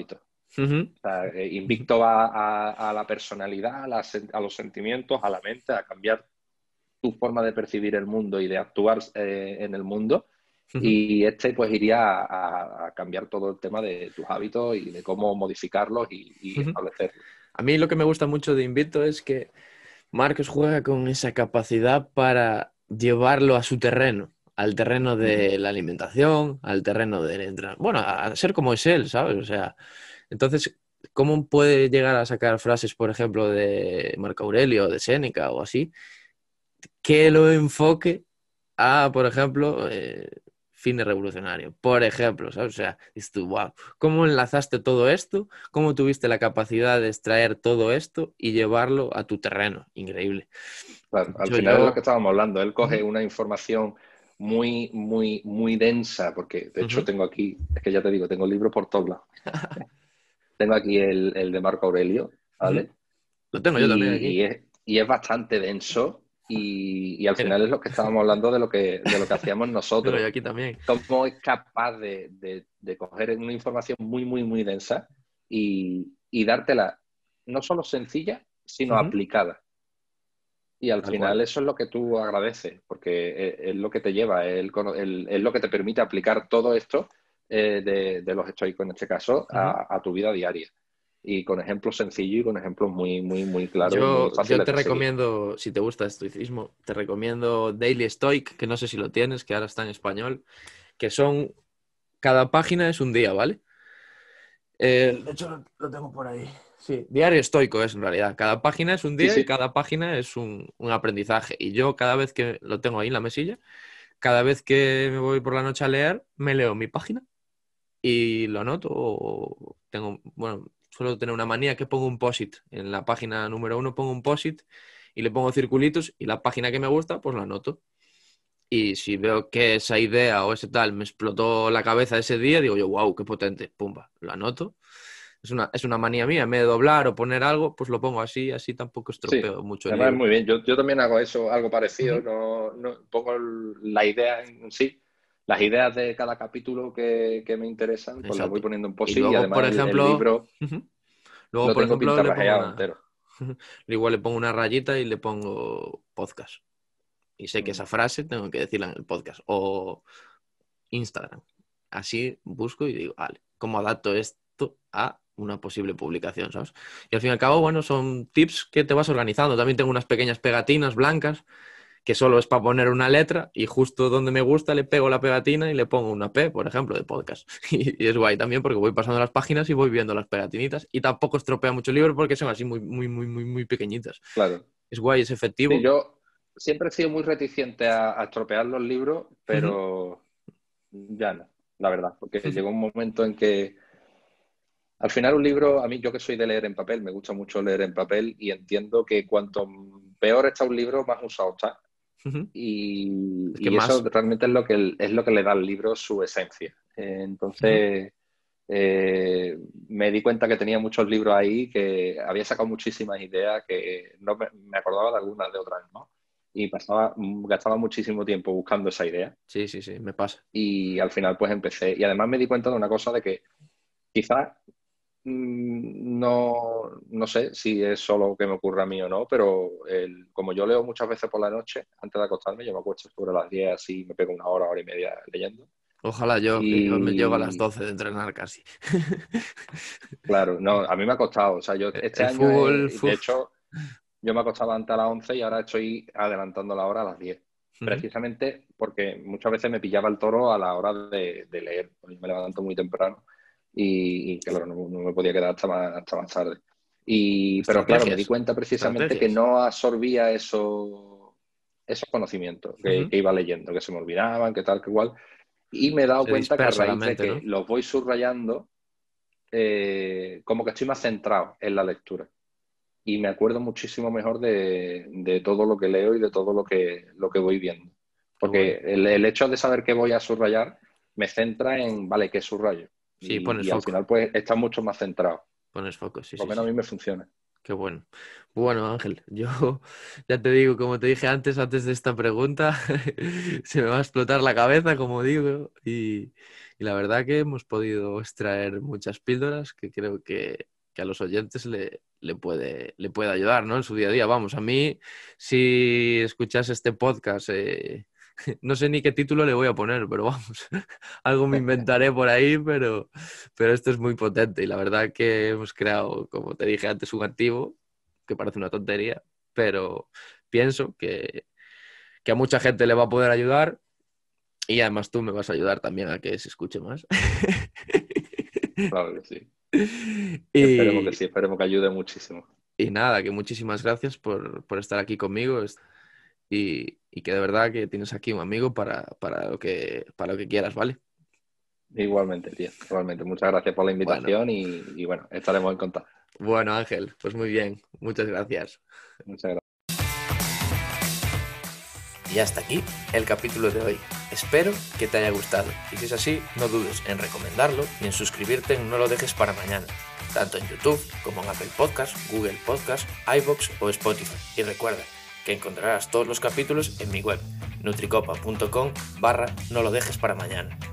Ujú. O sea, eh, Invicto va a, a la personalidad, a, la sen- a los sentimientos, a la mente, a cambiar tu forma de percibir el mundo y de actuar eh, en el mundo. Ujú. Y este pues iría a, a- a cambiar todo el tema de tus hábitos y de cómo modificarlos y, y Ujú. establecerlos. A mí lo que me gusta mucho de Invicto es que Marcos juega con esa capacidad para llevarlo a su terreno, al terreno Ujú. de la alimentación, al terreno del entrenamiento. Bueno, a ser como es él, ¿sabes? O sea, entonces, ¿cómo puede llegar a sacar frases, por ejemplo, de Marco Aurelio, de Séneca o así, que lo enfoque a, por ejemplo, eh, fines revolucionarios? Por ejemplo, ¿sabes? O sea, dices tú, wow, ¿cómo enlazaste todo esto? ¿Cómo tuviste la capacidad de extraer todo esto y llevarlo a tu terreno? Increíble. Claro, De al hecho, final es lo que yo... estábamos hablando. Él coge Ujú, una información muy, muy, muy densa, porque de hecho ujú. tengo aquí, es que ya te digo, tengo libros por todos lados. Tengo aquí el, el de Marco Aurelio, Ujú. ¿vale? Lo tengo yo también Y, aquí. y es, y es bastante denso y, y al Mira, final es lo que estábamos hablando de lo que, de lo que hacíamos tengo nosotros. yo aquí también. Cómo es capaz de, de, de coger una información muy, muy, muy densa y, y dártela no solo sencilla, sino Ujú. aplicada. Y al Tal cual. final eso es lo que tú agradeces, porque es, es lo que te lleva, es, el cono- el- es lo que te permite aplicar todo esto eh, de, de los estoicos, en este caso, Ujú. a, a tu vida diaria. Y con ejemplos sencillos y con ejemplos muy, muy, muy claros y muy Yo, yo fáciles te de seguir. recomiendo, si te gusta el estoicismo, te recomiendo Daily Stoic, que no sé si lo tienes, que ahora está en español, que son, cada página es un día, ¿vale? Eh, de hecho, lo, lo tengo por ahí. Sí, diario estoico es en realidad. Cada página es un Sí, día y sí, cada página es un, un aprendizaje. Y yo cada vez que lo tengo ahí en la mesilla, cada vez que me voy por la noche a leer, me leo mi página y lo anoto. O tengo, bueno, suelo tener una manía que pongo un post-it. En la página número uno pongo un post-it y le pongo circulitos y la página que me gusta, pues la anoto. Y si veo que esa idea o ese tal me explotó la cabeza ese día, digo yo, wow, qué potente, pumba, lo anoto. Es una, es una manía mía, en vez de doblar o poner algo, pues lo pongo así, así tampoco sí. estropeo mucho el Además es libro. muy bien. Yo, yo también hago eso, algo parecido. Ujú. No, no pongo el- la idea en sí. Las ideas de cada capítulo que, que me interesan, pues las voy Exacto. poniendo en Y post y luego, por además el, el ejemplo, libro ujú, luego, lo por tengo ejemplo, le pongo pintarrajeado una, entero. igual le pongo una rayita y le pongo podcast. Y sé que Mm. esa frase tengo que decirla en el podcast. O Instagram. Así busco y digo, vale, ¿cómo adapto esto a una posible publicación, ¿sabes? Y al fin y al cabo, bueno, son tips que te vas organizando. También tengo unas pequeñas pegatinas blancas que solo es para poner una letra y justo donde me gusta le pego la pegatina y le pongo una P, por ejemplo, de podcast. Y, y es guay también porque voy pasando las páginas y voy viendo las pegatinitas y tampoco estropea mucho el libro porque son así muy, muy, muy, muy, muy pequeñitas. Claro. Es guay, es Sí, efectivo. yo siempre he sido muy reticente a, a estropear los libros, Ujú. pero ya no, la verdad, porque llegó un momento en que al final un libro, a mí yo que soy de leer en papel, me gusta mucho leer en papel y entiendo que cuanto peor está un libro, más usado está. Ujú. Y, Es que y eso más... realmente es lo que, es lo que le da al libro su esencia. Eh, Ujú. entonces, eh, me di cuenta que tenía muchos libros ahí, que había sacado muchísimas ideas, que no me, me acordaba de algunas de otras, ¿no? Y pasaba, gastaba muchísimo tiempo buscando esa idea. Sí, sí, sí, me pasa. Y al final pues empecé. Y además me di cuenta de una cosa de que quizás mm, no, no sé si es solo que me ocurra a mí o no, pero el- como yo leo muchas veces por la noche, antes de acostarme, yo me acuesto sobre las diez así, me pego una hora, hora y media leyendo. Ojalá yo, que yo me llego a las Y doce de entrenar casi. claro, no, a mí me ha costado. O sea, yo este El año, fútbol, he- de fuf. hecho, yo me acostaba antes a las once y ahora estoy adelantando la hora a las diez. Ujú. Precisamente porque muchas veces me pillaba el toro a la hora de, de leer. Porque yo me levanto muy temprano y, y claro, no, no me podía quedar hasta más, hasta más tarde. Y, pero claro, me di Estrategias, cuenta precisamente que estrategias. no absorbía eso, esos conocimientos que, Ujú. que iba leyendo, que se me olvidaban, que tal, que igual. Y me he dado Se cuenta que a dispersa la raíz de mente, que ¿no? los voy subrayando, eh, como que estoy más centrado en la lectura y me acuerdo muchísimo mejor de, de todo lo que leo y de todo lo que, lo que voy viendo. Qué Porque guay. el, el hecho de saber qué voy a subrayar me centra en, vale, ¿qué subrayo? Sí, Y, pones y al foco. final, pues, está mucho más centrado. Pones foco, sí, Por lo sí, menos sí. a mí me funciona. Qué bueno. Bueno, Ángel, yo ya te digo, como te dije antes, antes de esta pregunta, se me va a explotar la cabeza, como digo, y, y la verdad que hemos podido extraer muchas píldoras que creo que, que a los oyentes le, le puede, le puede ayudar, ¿no? En su día a día. Vamos, a mí, si escuchas este podcast, eh, no sé ni qué título le voy a poner, pero vamos, algo me inventaré por ahí, pero, pero esto es muy potente y la verdad que hemos creado, como te dije antes, un activo que parece una tontería, pero pienso que, que a mucha gente le va a poder ayudar y además tú me vas a ayudar también a que se escuche más. Claro que sí. Esperemos que y, sí, esperemos que ayude muchísimo. y nada, que muchísimas gracias por, por estar aquí conmigo y, y que de verdad que tienes aquí un amigo para, para, lo que, para lo que quieras, ¿vale? Igualmente, tío. Igualmente. Muchas gracias por la Bueno, invitación y, y bueno, estaremos en contacto. bueno, Ángel, pues muy bien, muchas gracias. Muchas gracias. Y hasta aquí el capítulo de hoy. Espero que te haya gustado y si es así, no dudes en recomendarlo y en suscribirte en No lo dejes para mañana, tanto en YouTube como en Apple Podcast, Google Podcast, iVoox o Spotify. Y recuerda que encontrarás todos los capítulos en mi web nutricopa punto com barra no lo dejes para mañana.